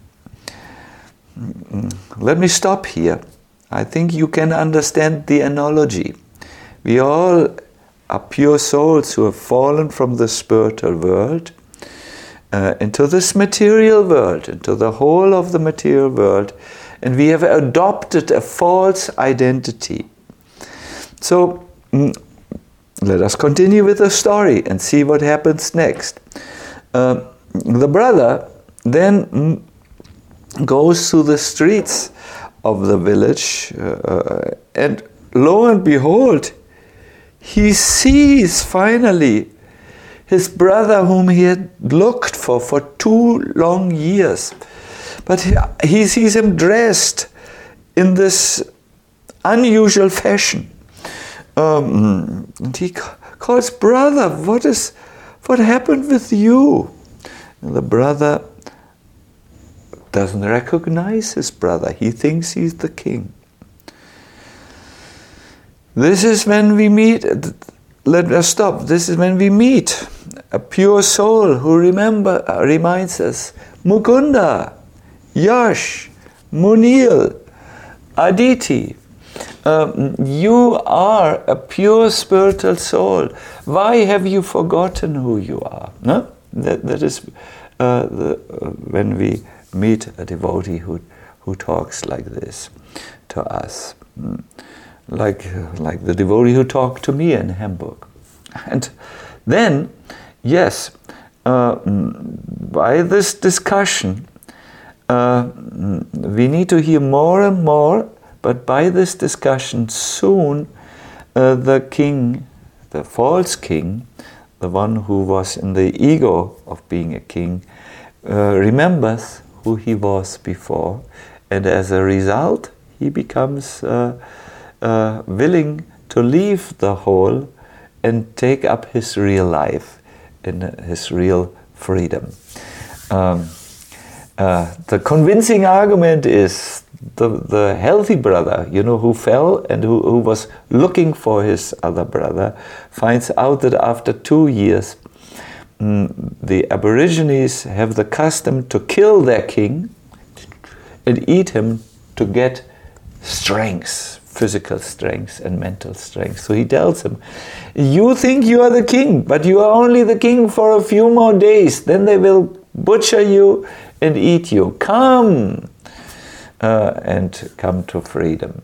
A: Let me stop here. I think you can understand the analogy. We all are pure souls who have fallen from the spiritual world uh, into this material world, into the whole of the material world, and we have adopted a false identity. So mm, let us continue with the story and see what happens next. Uh, the brother then mm, goes through the streets of the village uh, and lo and behold, he sees finally his brother whom he had looked for for two long years. But he, he sees him dressed in this unusual fashion. Um, and he calls, brother, what is, what happened with you? And the brother doesn't recognize his brother. He thinks he's the king. This is when we meet, let us stop, this is when we meet a pure soul who remember, uh, reminds us, Mukunda, Yash, Munil, Aditi, um, you are a pure spiritual soul. Why have you forgotten who you are? No? That, that is uh, the, uh, when we meet a devotee who, who talks like this to us. Mm. Like, like the devotee who talked to me in Hamburg. And then, yes, uh, by this discussion, uh, we need to hear more and more, but by this discussion, soon uh, the king, the false king, the one who was in the ego of being a king, uh, remembers who he was before, and as a result, he becomes uh, uh, willing to leave the whole and take up his real life in his real freedom. Um, uh, the convincing argument is the, the healthy brother, you know, who fell and who, who was looking for his other brother, finds out that after two years, mm, the Aborigines have the custom to kill their king and eat him to get strength, physical strength and mental strength. So he tells him, you think you are the king, but you are only the king for a few more days. Then they will butcher you and eat you. Come uh, and come to freedom.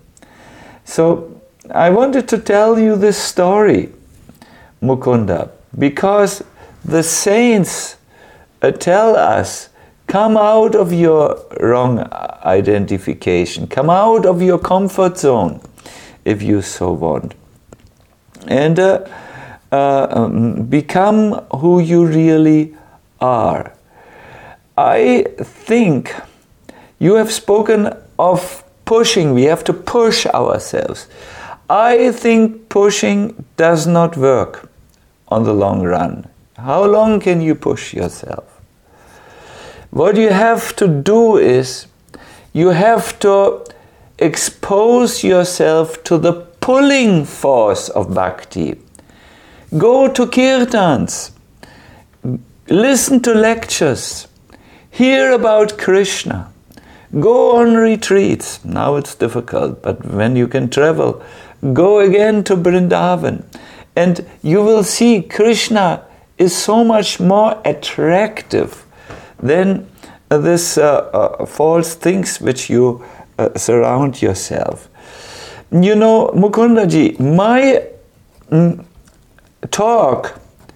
A: So I wanted to tell you this story, Mukunda, because the saints uh, tell us, come out of your wrong identification. Come out of your comfort zone, if you so want. And uh, uh, um, become who you really are. I think you have spoken of pushing. We have to push ourselves. I think pushing does not work on the long run. How long can you push yourself? What you have to do is, you have to expose yourself to the pulling force of bhakti. Go to kirtans, listen to lectures, hear about Krishna, go on retreats. Now it's difficult, but when you can travel, go again to Vrindavan, and you will see Krishna is so much more attractive than uh, this uh, uh, false things which you uh, surround yourself. You know, Mukundaji, my mm, talk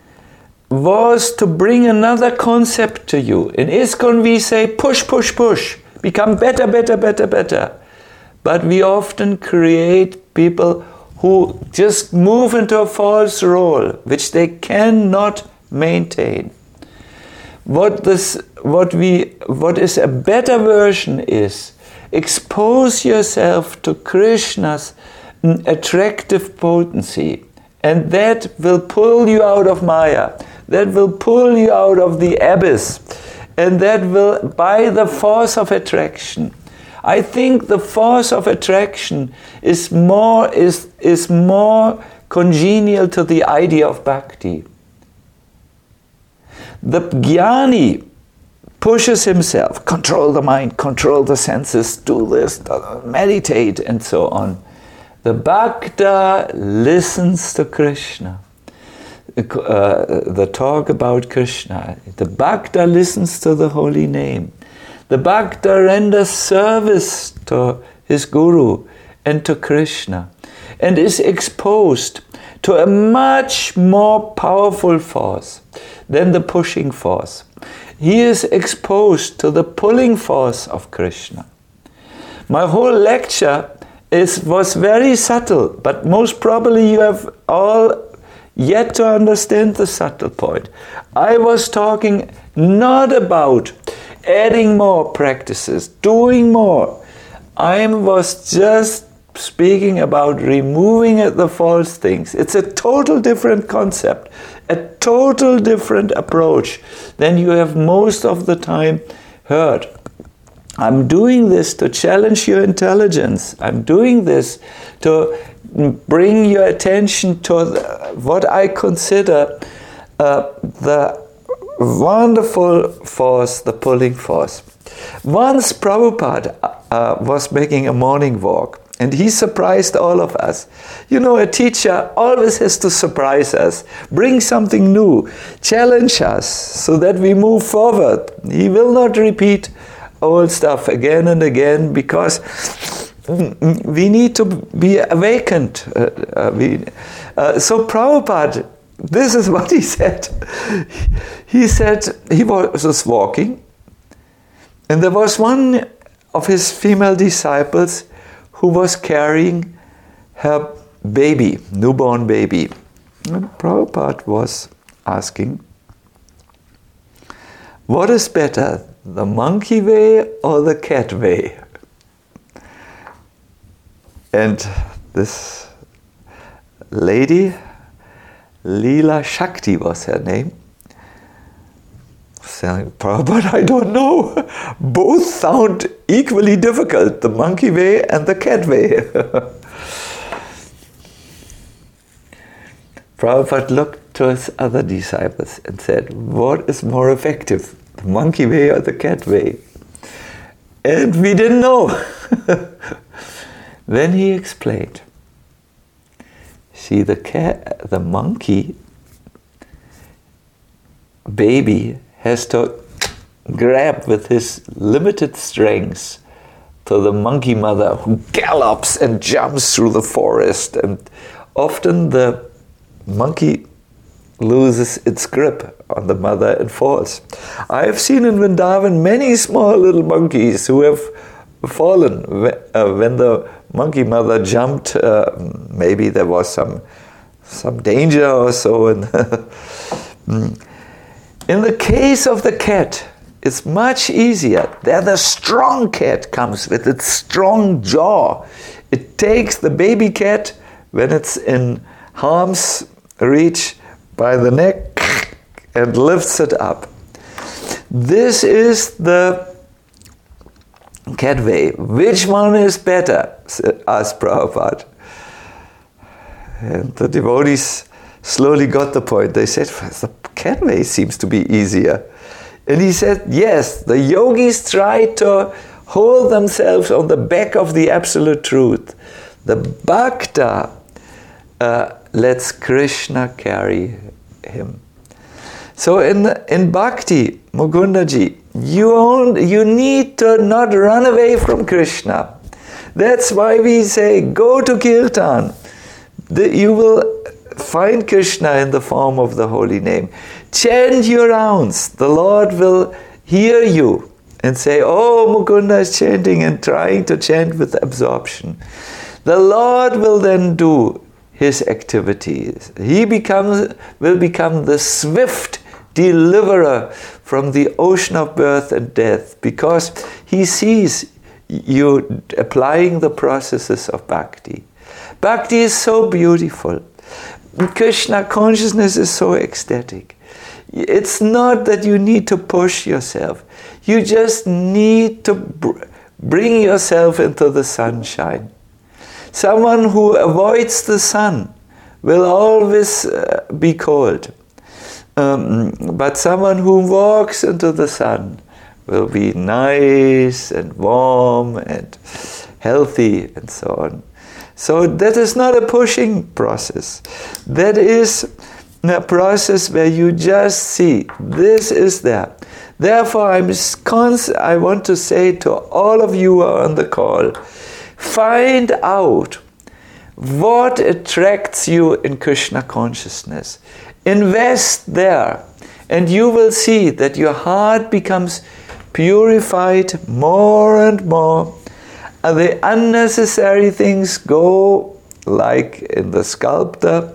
A: was to bring another concept to you. In ISKCON we say push, push, push, become better, better, better, better. But we often create people who just move into a false role, which they cannot maintain. What this, what we, what is a better version is, expose yourself to Krishna's attractive potency, and that will pull you out of Maya, that will pull you out of the abyss, and that will, by the force of attraction. I think the force of attraction is more, is, is more congenial to the idea of bhakti. The jnani pushes himself, control the mind, control the senses, do this, meditate, and so on. The bhakta listens to Krishna, uh, the talk about Krishna. The bhakta listens to the holy name. The bhakta renders service to his guru and to Krishna, and is exposed to a much more powerful force than the pushing force. He is exposed to the pulling force of Krishna. My whole lecture is, was very subtle, but most probably you have all yet to understand the subtle point. I was talking not about adding more practices, doing more. I was just speaking about removing the false things. It's a total different concept, a total different approach than you have most of the time heard. I'm doing this to challenge your intelligence. I'm doing this to bring your attention to the, what I consider uh, the wonderful force, the pulling force. Once Prabhupada uh, was making a morning walk, and he surprised all of us. You know, a teacher always has to surprise us, bring something new, challenge us so that we move forward. He will not repeat old stuff again and again because we need to be awakened. Uh, uh, we, uh, so Prabhupada, this is what he said. He said he was walking, and there was one of his female disciples who was carrying her baby, newborn baby. And Prabhupada was asking, what is better, the monkey way or the cat way? And this lady, Leela Shakti was her name, saying, Prabhupada, I don't know. Both sound equally difficult, the monkey way and the cat way. Prabhupada looked to his other disciples and said, what is more effective, the monkey way or the cat way? And we didn't know. Then he explained, see, the cat, the monkey baby has to grab with his limited strength to the monkey mother who gallops and jumps through the forest, and often the monkey loses its grip on the mother and falls. I have seen in Vrindavan many small little monkeys who have fallen when the monkey mother jumped. Uh, maybe there was some some danger or so. And in the case of the cat, it's much easier. There the strong cat comes with its strong jaw. It takes the baby cat when it's in harm's reach by the neck and lifts it up. This is the cat way. Which one is better? Asked Prabhupada. And the devotees slowly got the point. They said, the cat way seems to be easier. And he said, yes, the yogis try to hold themselves on the back of the absolute truth. The bhakta uh, lets Krishna carry him. So in, in bhakti, Mukundaji, you, own, you need to not run away from Krishna. That's why we say, go to Kirtan. The, you will find Krishna in the form of the holy name. Chant your rounds. The Lord will hear you and say, oh, Mukunda is chanting and trying to chant with absorption. The Lord will then do his activities. He becomes will become the swift deliverer from the ocean of birth and death, because he sees you applying the processes of bhakti. Bhakti is so beautiful. Krishna consciousness is so ecstatic. It's not that you need to push yourself. You just need to br- bring yourself into the sunshine. Someone who avoids the sun will always uh, be cold. Um, but someone who walks into the sun will be nice and warm and healthy and so on. So that is not a pushing process. That is a process where you just see, this is there. Therefore, I'm cons- I want to say to all of you who are on the call, find out what attracts you in Krishna consciousness. Invest there, and you will see that your heart becomes purified more and more. And the unnecessary things go, like in the sculptor,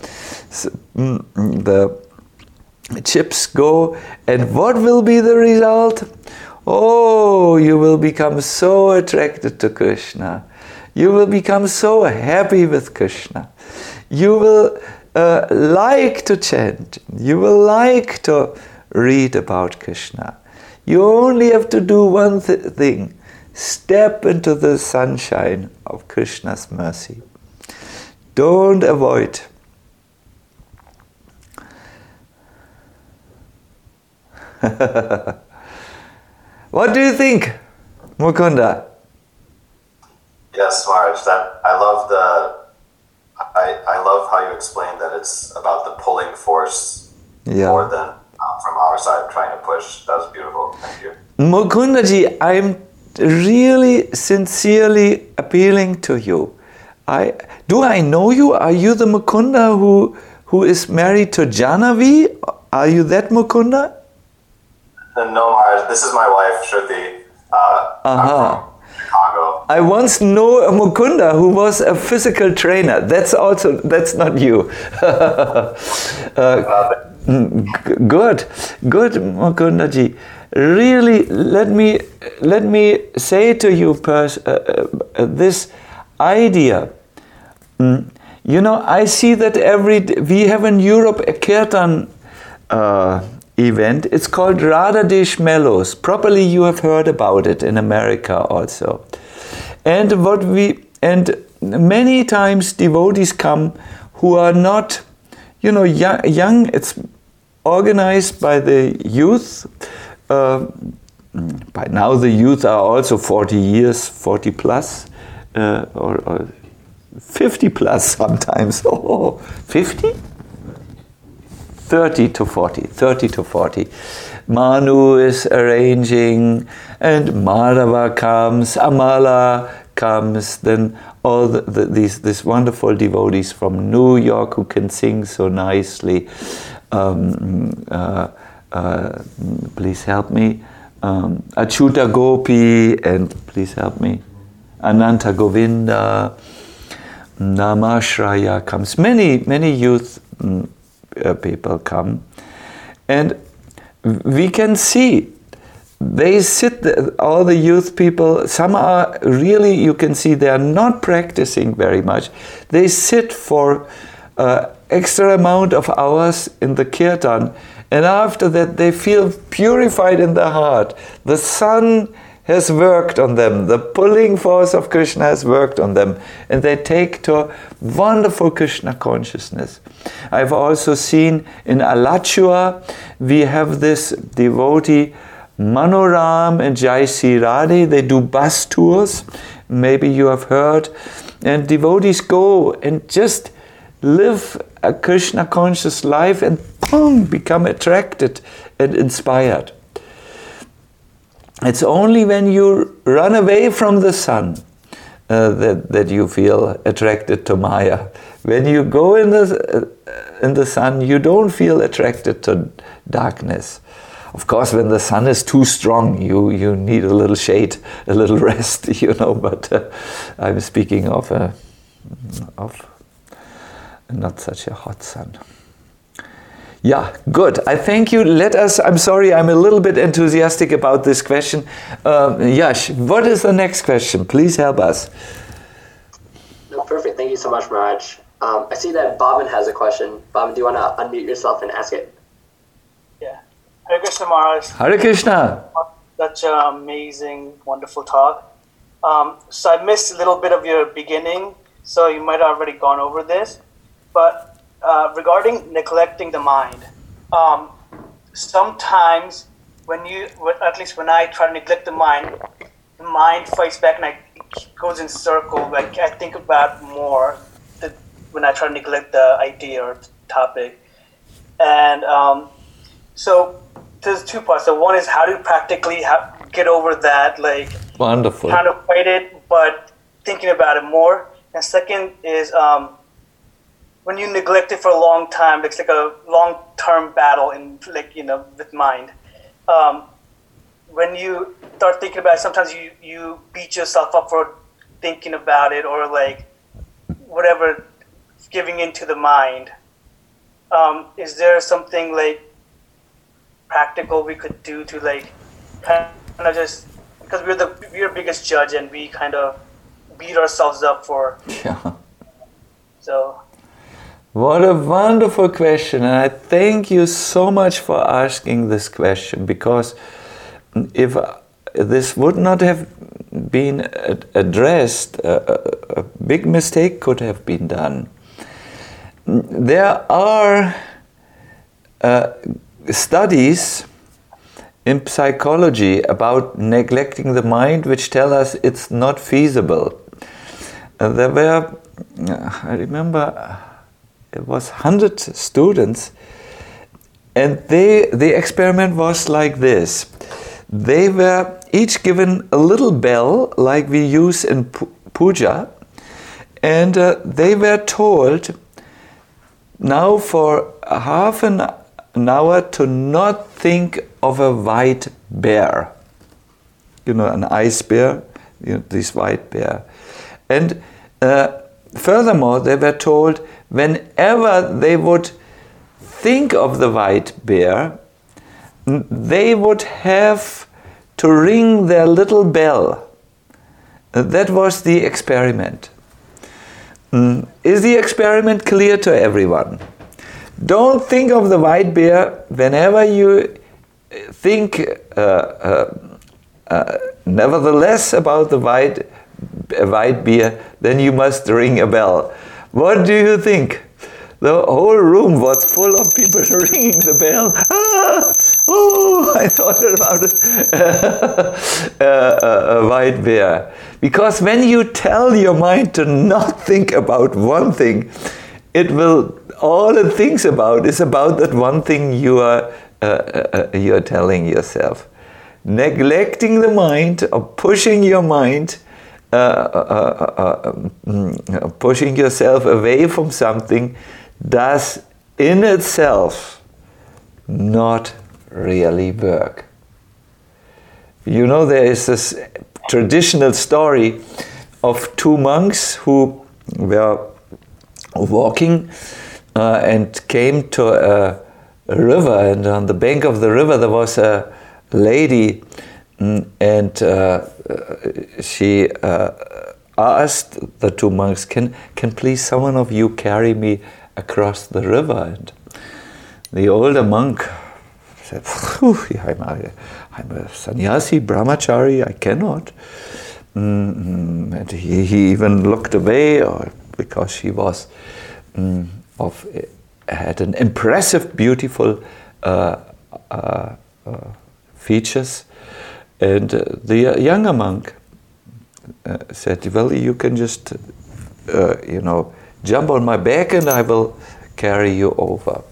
A: the chips go, and what will be the result? Oh, you will become so attracted to Krishna. You will become so happy with Krishna. You will uh, like to chant. You will like to read about Krishna. You only have to do one th- thing. Step into the sunshine of Krishna's mercy. Don't avoid. What do you think, Mukunda?
E: Yes, Maharaj, that I love the I, I love how you explained that it's about the pulling force
A: Yeah.
E: more than um, from our side trying to push. That was beautiful. Thank you.
A: Mukundaji, I'm really sincerely appealing to you. I do I know you? Are you the Mukunda who who is married to Janavi? Are you that Mukunda?
E: Uh, no, Maharaj, this is my wife, Shruti. Uh, I'm
A: Aha.
E: from Chicago.
A: I once know a Mukunda who was a physical trainer. That's also that's not you. uh, g- good, good, Mukundaji. Really, let me let me say to you, pers- uh, uh, this idea. Mm, you know, I see that every d- we have in Europe a kirtan uh, event. It's called Radha Desh Mellows. Probably you have heard about it in America also. And what we and many times devotees come who are not, you know, young. young it's organized by the youth. Uh, by now the youth are also forty years, forty plus, uh, or, or fifty plus sometimes. Oh, fifty? thirty to forty, thirty to forty. Manu is arranging, and Madhava comes, Amala comes, then all the, the, these these wonderful devotees from New York who can sing so nicely. Um, uh, uh, please help me. Um, Achyuta Gopi, and please help me. Ananta Govinda, Namashraya comes. Many, many youth mm, uh, people come. And we can see they sit, the, all the youth people, some are really, you can see they are not practicing very much. They sit for uh, extra amount of hours in the kirtan, and after that they feel purified in their heart. The sun has worked on them, the pulling force of Krishna has worked on them, and they take to wonderful Krishna consciousness. I've also seen in Alachua, we have this devotee, Manoram and Jaisi Radhe. They do bus tours, maybe you have heard, and devotees go and just live a Krishna conscious life and boom, become attracted and inspired. It's only when you run away from the sun uh, that, that you feel attracted to Maya. When you go in the, uh, in the sun, you don't feel attracted to darkness. Of course, when the sun is too strong, you, you need a little shade, a little rest, you know, but uh, I'm speaking of, a, of not such a hot sun. Yeah, good. I thank you. Let us, I'm sorry, I'm a little bit enthusiastic about this question. Uh, Yash, what is the next question? Please help us.
B: No, perfect. Thank you so much, Maharaj. Um, I see that Bhavin has a question. Bhavin, do you want to unmute yourself and ask it?
C: Yeah. Hare Krishna Maharaj.
A: Hare Krishna.
C: Such an amazing, wonderful talk. Um, so I missed a little bit of your beginning, so you might have already gone over this. But uh, regarding neglecting the mind, um, sometimes when you, at least when I try to neglect the mind, the mind fights back and I, it goes in circle. Like I think about more the, when I try to neglect the idea or topic. And um, so there's two parts. So one is how to practically have, get over that, like
A: Wonderful.
C: kind of fight it, but thinking about it more. And second is um, when you neglect it for a long time, it's like a long-term battle in, like, you know, with mind. Um, when you start thinking about it, sometimes you, you beat yourself up for thinking about it or like whatever, giving into the mind. Um, is there something like practical we could do to like kind of just, because we're the we're biggest judge and we kind of beat ourselves up for,
A: Yeah.
C: so.
A: What a wonderful question, and I thank you so much for asking this question, because if this would not have been addressed, a, a big mistake could have been done. There are uh, studies in psychology about neglecting the mind which tell us it's not feasible. Uh, there were, I remember, it was one hundred students, and they the experiment was like this. They were each given a little bell like we use in pu- puja, and uh, they were told now for half an hour to not think of a white bear. You know, an ice bear, you know, this white bear. And uh, furthermore, they were told whenever they would think of the white bear, they would have to ring their little bell. That was the experiment. Mm. Is the experiment clear to everyone? Don't think of the white bear. Whenever you think uh, uh, uh, nevertheless about the white, uh, white bear, then you must ring a bell. What do you think? The whole room was full of people ringing the bell. Ah, oh, I thought about it. uh, a white bear. Because when you tell your mind to not think about one thing, it will, all it thinks about is about that one thing you are, uh, uh, you are telling yourself. Neglecting the mind or pushing your mind, uh, uh, uh, uh, pushing yourself away from something does in itself not really work. You know, there is this traditional story of two monks who were walking uh, and came to a, a river, and on the bank of the river there was a lady, and uh, she uh, asked the two monks, can, can please someone of you carry me across the river? And the older monk said, I'm a, I'm a sannyasi, brahmachari, I cannot. Mm-hmm. And he, he even looked away, or because she was mm, of had an impressive, beautiful uh, uh, uh, features. And uh, the younger monk uh, said, well, you can just, uh, you know, jump on my back and I will carry you over.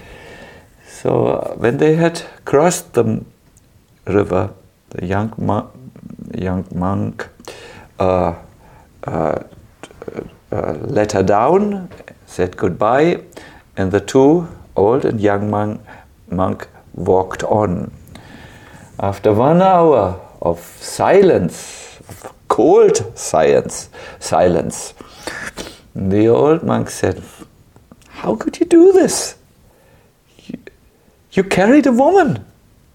A: So uh, when they had crossed the river, the young, mon- young monk uh, uh, uh, let her down, said goodbye, and the two, old and young monk, monk walked on. After one hour of silence, of cold silence, silence, the old monk said, how could you do this? You, you carried a woman.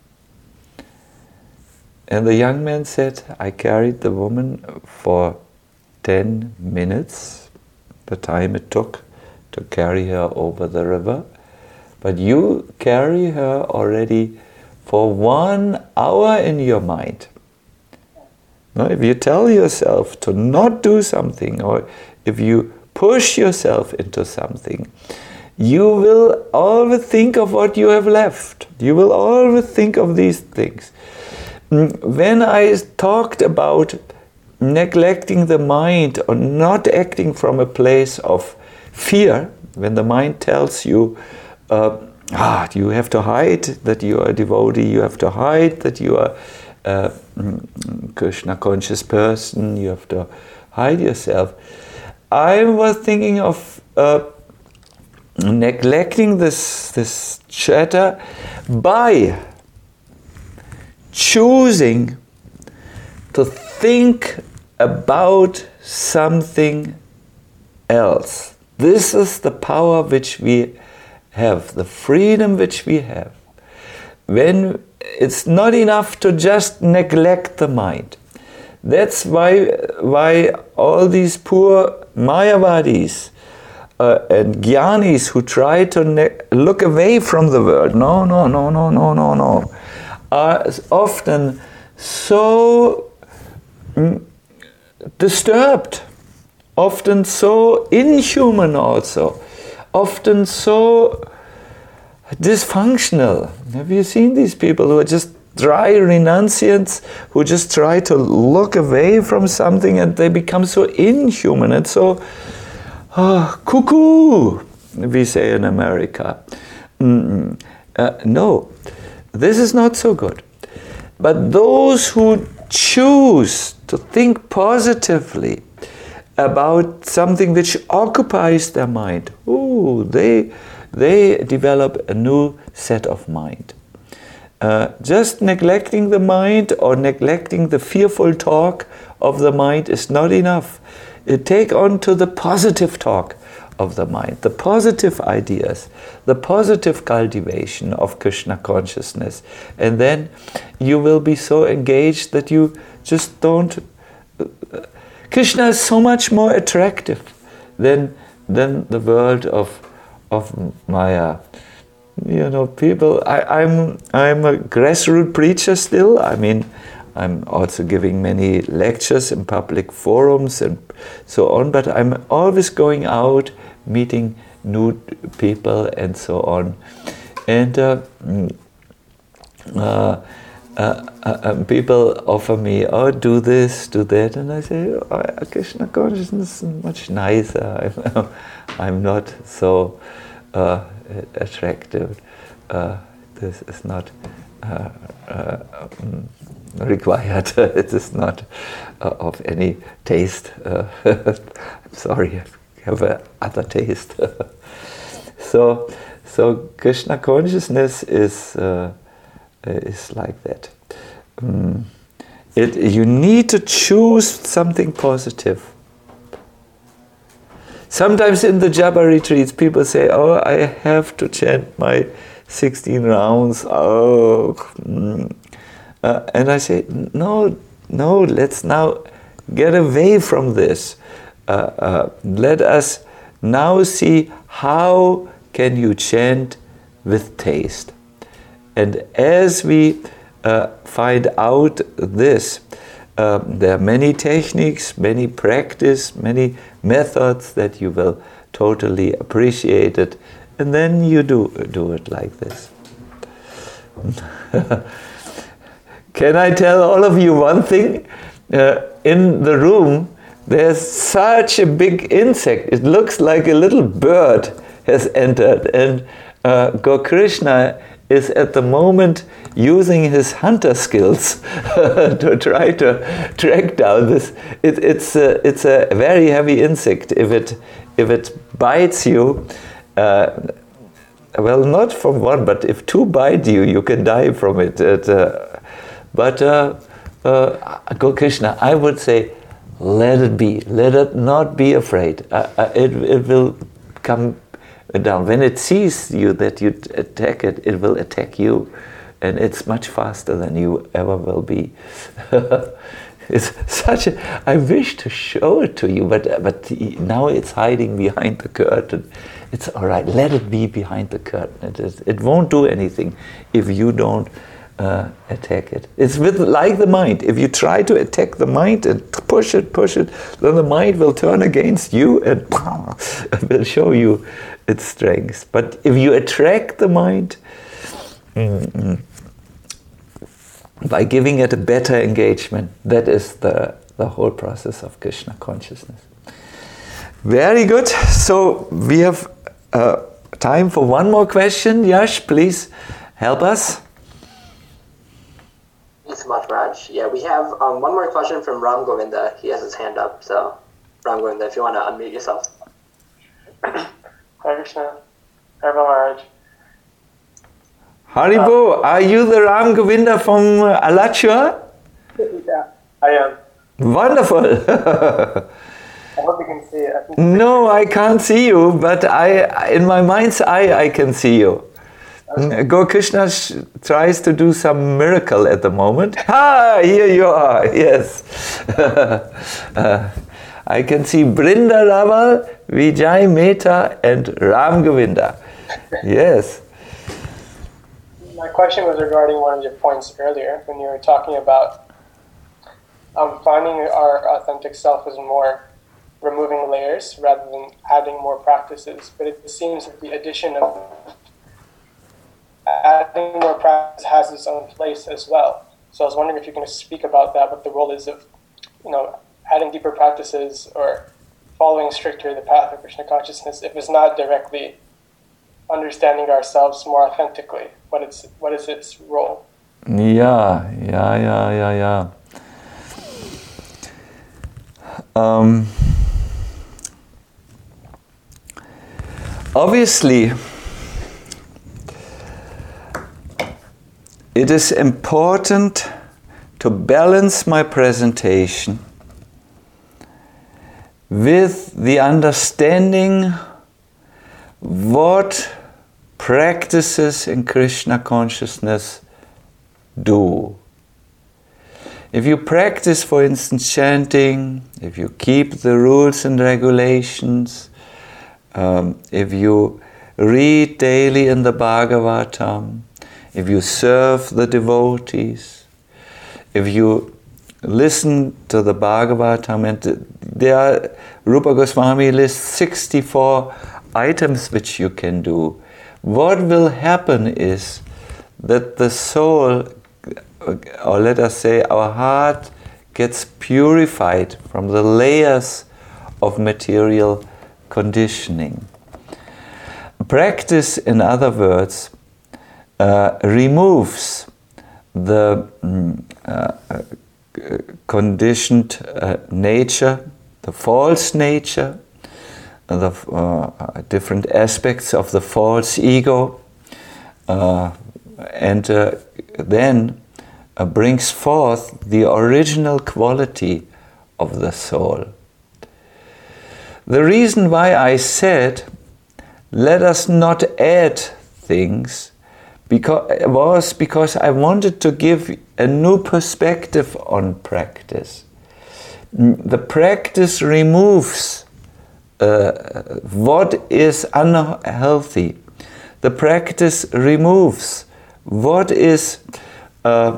A: And the young man said, I carried the woman for ten minutes, the time it took to carry her over the river. But you carry her already for one hour in your mind. Now, if you tell yourself to not do something, or if you push yourself into something, you will always think of what you have left. You will always think of these things. When I talked about neglecting the mind or not acting from a place of fear, when the mind tells you, uh, ah, you have to hide that you are a devotee, you have to hide that you are a Krishna conscious person, you have to hide yourself. I was thinking of uh, neglecting this, this chatter by choosing to think about something else. This is the power which we have, the freedom which we have. When it's not enough to just neglect the mind. That's why why all these poor Mayavadis uh, and Gyanis who try to ne- look away from the world, no, no, no, no, no, no, no, are often so mm, disturbed, often so inhuman also, often so dysfunctional. Have you seen these people who are just dry renunciants who just try to look away from something, and they become so inhuman and so uh, cuckoo, we say in America. Mm, uh, no, this is not so good. But those who choose to think positively about something which occupies their mind, ooh, they, they develop a new set of mind. Uh, just neglecting the mind or neglecting the fearful talk of the mind is not enough. Uh, take on to the positive talk of the mind, the positive ideas, the positive cultivation of Krishna consciousness, and then you will be so engaged that you just don't... Uh, Krishna is so much more attractive than, than the world of, of Maya. You know, people, I, I'm, I'm a grassroots preacher still. I mean, I'm also giving many lectures in public forums and so on, but I'm always going out, meeting new people and so on. And uh, uh, uh, uh, people offer me, oh, do this, do that, and I say, oh, Krishna consciousness is much nicer. I'm, I'm not so uh, attractive. Uh, this is not uh, uh, um, required. It is not uh, of any taste. Uh, I'm sorry, I have a other taste. so, so Krishna consciousness is uh, is like that. Um, it you need to choose something positive. Sometimes in the japa retreats, people say, "Oh, I have to chant my sixteen rounds." Oh. Mm. Uh, and I say, no, no, let's now get away from this. Uh, uh, let us now see how can you chant with taste. And as we uh, find out this, uh, there are many techniques, many practice, many methods that you will totally appreciate it. And then you do, do it like this. Can I tell all of you one thing? Uh, in the room, there's such a big insect. It looks like a little bird has entered. And uh, Gokrishna is at the moment using his hunter skills to try to track down this. It, it's, a, it's a very heavy insect. If it, if it bites you, uh, well, not from one, but if two bite you, you can die from it. it uh, But uh, uh, Gokrishna, I would say, let it be. Let it not be afraid. Uh, uh, it, it will come down. When it sees you that you attack it, it will attack you. And it's much faster than you ever will be. It's such a... I wish to show it to you, but, but now it's hiding behind the curtain. It's all right. Let it be behind the curtain. It, is, it won't do anything if you don't Uh, attack it. It's with like the mind. If you try to attack the mind and push it, push it, then the mind will turn against you and will show you its strength. But if you attract the mind mm-hmm, by giving it a better engagement, that is the, the whole process of Krishna consciousness. Very good. So we have uh, time for one more question. Yash, please help us.
B: Thanks so much, Raj. Yeah, we have um, one more question from Ram Govinda. He has his hand up, so Ram Govinda, if you want to unmute yourself.
F: Hare Krishna. Hare Raj.
A: Haribo, uh, are you the Ram Govinda from uh, Alachua?
F: Yeah, I am.
A: Wonderful.
F: I hope you can see it. I
A: no, I can't see you, but I, in my mind's eye, I can see you. Okay. Gokrishna sh- tries to do some miracle at the moment. Ah, here you are, yes. uh, I can see Brinda Raval, Vijay Mehta, and Ram Govinda. Yes.
F: My question was regarding one of your points earlier when you were talking about um, finding our authentic self is more removing layers rather than adding more practices. But it seems that the addition of adding more practice has its own place as well. So I was wondering if you can speak about that, what the role is of, you know, adding deeper practices or following stricter the path of Krishna consciousness if it's not directly understanding ourselves more authentically. What it's what is its role?
A: Yeah, yeah, yeah, yeah, yeah. Um, obviously, it is important to balance my presentation with the understanding what practices in Krishna consciousness do. If you practice, for instance, chanting, if you keep the rules and regulations, um, if you read daily in the Bhagavatam, if you serve the devotees, if you listen to the Bhagavatam, and there are, Rupa Goswami lists sixty-four items which you can do. What will happen is that the soul, or let us say our heart, gets purified from the layers of material conditioning. Practice, in other words, uh, removes the mm, uh, conditioned uh, nature, the false nature, the uh, different aspects of the false ego, uh, and uh, then uh, brings forth the original quality of the soul. The reason why I said, let us not add things, because, was because I wanted to give a new perspective on practice. The practice removes uh, what is unhealthy. The practice removes what is uh,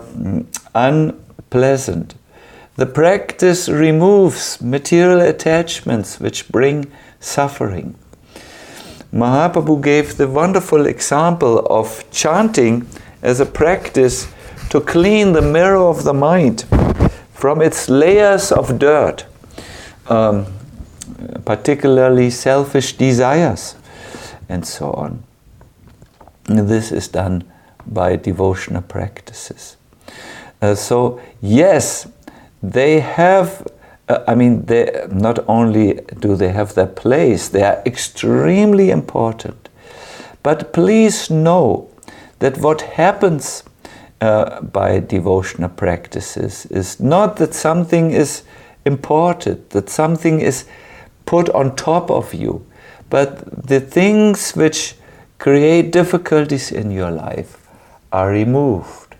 A: unpleasant. The practice removes material attachments which bring suffering. Mahaprabhu gave the wonderful example of chanting as a practice to clean the mirror of the mind from its layers of dirt, um, particularly selfish desires and so on. And this is done by devotional practices. Uh, so yes, they have, uh, I mean, they not only do they have their place, they are extremely important. But please know that what happens uh, by devotional practices is not that something is imported, that something is put on top of you, but the things which create difficulties in your life are removed.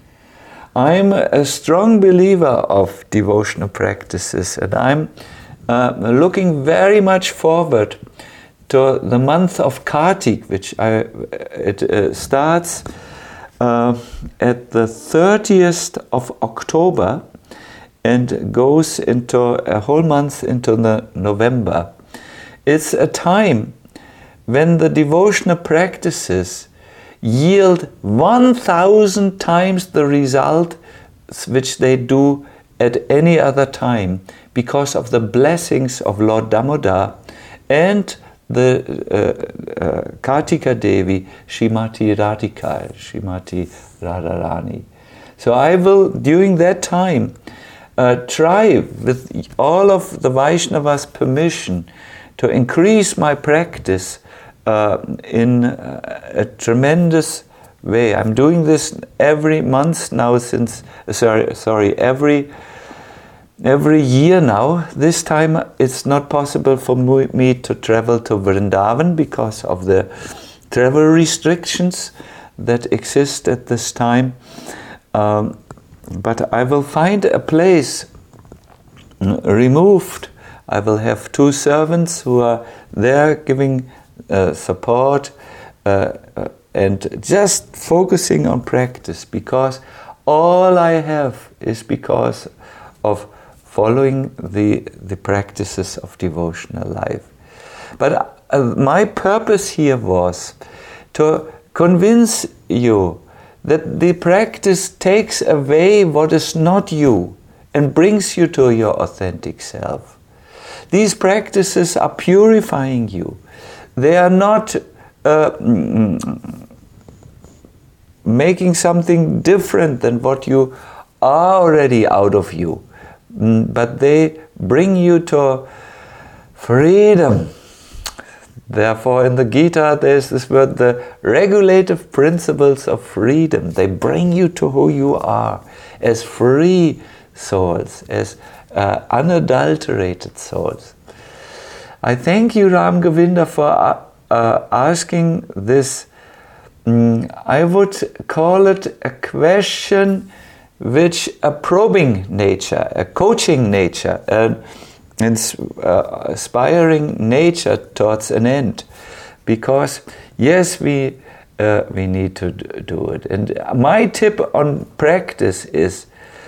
A: I'm a strong believer of devotional practices, and I'm uh, looking very much forward to the month of Kartik, which I, it uh, starts uh, at the thirtieth of October and goes into a whole month into the November. It's a time when the devotional practices yield one thousand times the result which they do at any other time, because of the blessings of Lord Damodar and the uh, uh, Kartika Devi, Srimati Radhika, Srimati Radharani. So I will, during that time, uh, try with all of the Vaishnavas' permission to increase my practice Uh, in uh, a tremendous way. I'm doing this every month now since, sorry, sorry, every every year now. This time it's not possible for me to travel to Vrindavan because of the travel restrictions that exist at this time. Um, but I will find a place removed. I will have two servants who are there giving Uh, support uh, uh, and just focusing on practice, because all I have is because of following the the practices of devotional life. But uh, my purpose here was to convince you that the practice takes away what is not you and brings you to your authentic self. These practices are purifying you. They are not uh, making something different than what you are already out of you, but they bring you to freedom. Therefore, in the Gita, there's this word, the regulative principles of freedom. They bring you to who you are as free souls, as uh, unadulterated souls. I thank you, Ram Govinda, for uh, uh, asking this. Mm, I would call it a question which a probing nature, a coaching nature, an uh, aspiring nature towards an end. Because yes, we uh, we need to do it. And my tip on practice is,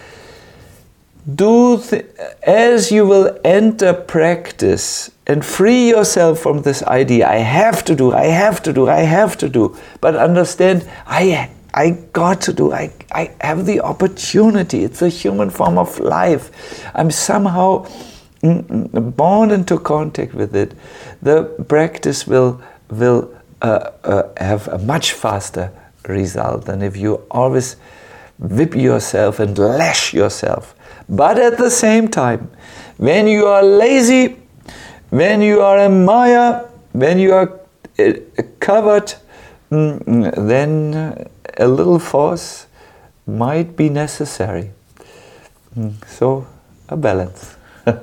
A: do th- as you will enter practice and free yourself from this idea, I have to do, I have to do, I have to do, but understand, I I got to do, I, I have the opportunity, it's a human form of life, I'm somehow born into contact with it. The practice will, will uh, uh, have a much faster result than if you always whip yourself and lash yourself. But at the same time, when you are lazy, when you are in Maya, when you are uh, covered, mm, then a little force might be necessary. Mm, so, a balance.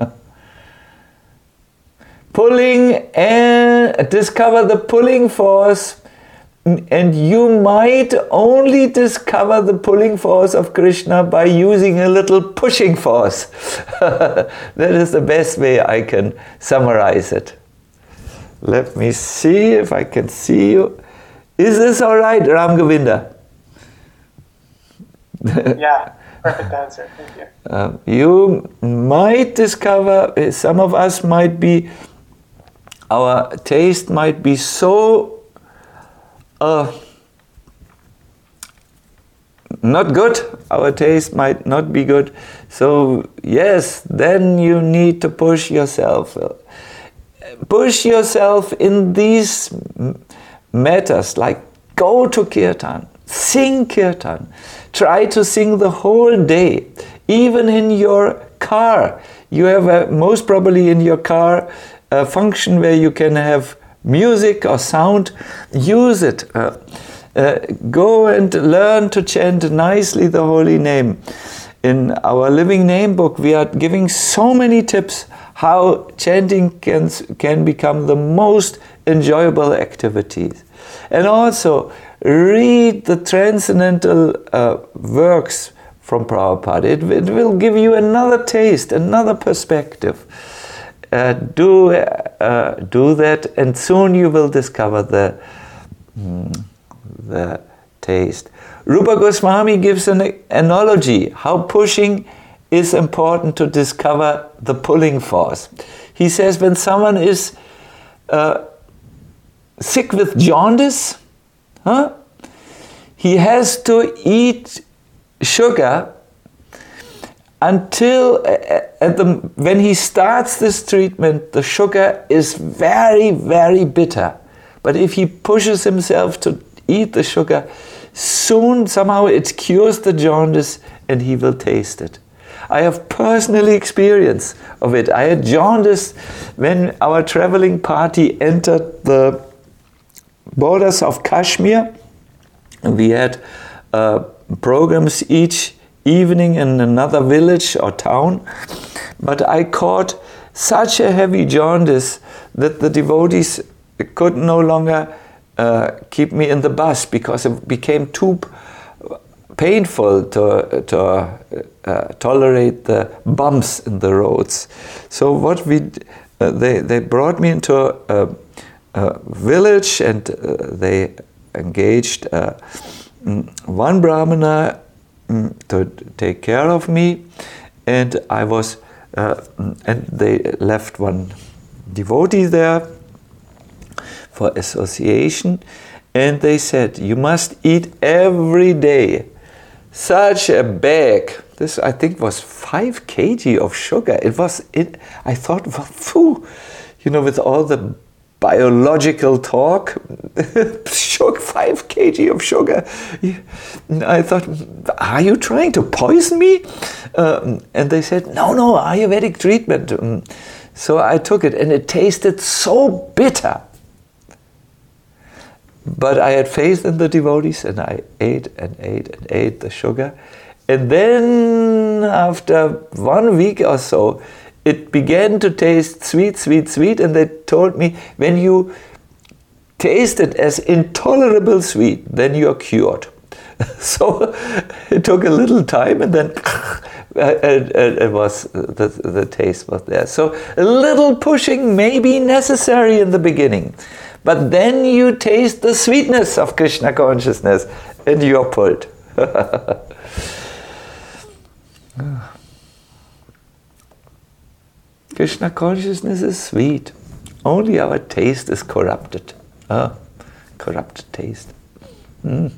A: Pulling and discover the pulling force, and you might only discover the pulling force of Krishna by using a little pushing force. That is the best way I can summarize it. Let me see if I can see you. Is this all right, Ram Govinda?
F: Yeah, perfect answer. Thank you.
A: Uh, you might discover, some of us might be, our taste might be so Uh, not good, our taste might not be good, so yes, then you need to push yourself. Push yourself in these matters, like go to Kirtan, sing Kirtan, try to sing the whole day, even in your car. You have a, most probably in your car a function where you can have music or sound. Use it. Uh, uh, go and learn to chant nicely the holy name. In our Living Name book, we are giving so many tips how chanting can, can become the most enjoyable activities. And also, read the transcendental uh, works from Prabhupada. It, it will give you another taste, another perspective. Uh, do uh, do that, and soon you will discover the mm, the taste. Rupa Goswami gives an analogy how pushing is important to discover the pulling force. He says when someone is uh, sick with jaundice, huh, he has to eat sugar until uh, at the, when he starts this treatment, the sugar is very, very bitter. But if he pushes himself to eat the sugar, soon somehow it cures the jaundice and he will taste it. I have personally experience of it. I had jaundice when our traveling party entered the borders of Kashmir. We had uh, programs each evening in another village or town, but I caught such a heavy jaundice that the devotees could no longer uh, keep me in the bus because it became too painful to, to uh, tolerate the bumps in the roads. So what we uh, they they brought me into a, a village, and uh, they engaged uh, one Brahmana to take care of me, and I was, uh, and they left one devotee there for association, and they said, you must eat every day such a bag. This, I think, was five kilograms of sugar. It was, it, I thought, well, phew, you know, with all the biological talk, sugar, five kilograms of sugar. I thought, are you trying to poison me? Um, and they said, no, no, Ayurvedic treatment. Um, so I took it, and it tasted so bitter. But I had faith in the devotees, and I ate and ate and ate the sugar. And then after one week or so, it began to taste sweet, sweet, sweet. And they told me, when you taste it as intolerable sweet, then you're cured. So it took a little time, and then it, it, it was the, the taste was there. So a little pushing may be necessary in the beginning. But then you taste the sweetness of Krishna consciousness, and you're pulled. Krishna consciousness is sweet. Only our taste is corrupted. Ah, corrupted taste. Mm.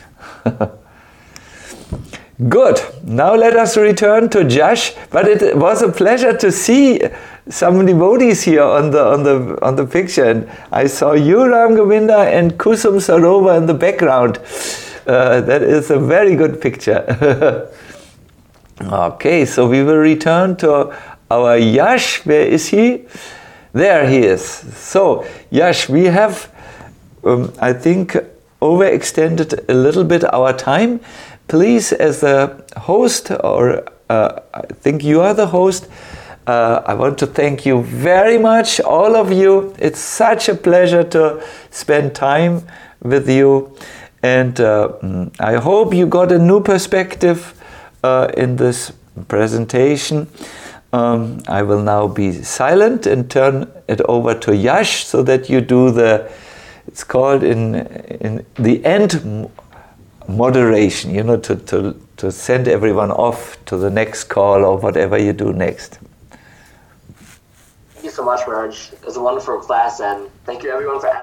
A: Good. Now let us return to Yash. But it was a pleasure to see some devotees here on the on the on the picture, and I saw you, Ram Govinda, and Kusum Sarovar in the background. Uh, that is a very good picture. Okay, so we will return to our Yash. Where is he? There he is. So Yash, we have, um, I think, overextended a little bit our time. Please, as the host, or uh, I think you are the host, uh, I want to thank you very much, all of you. It's such a pleasure to spend time with you, and uh, I hope you got a new perspective uh, in this presentation. Um, I will now be silent and turn it over to Yash, so that you do the, it's called in in the end moderation, you know, to, to, to send everyone off to the next call or whatever you do next.
B: Thank you so much, Raj. It was a wonderful class, and thank you everyone for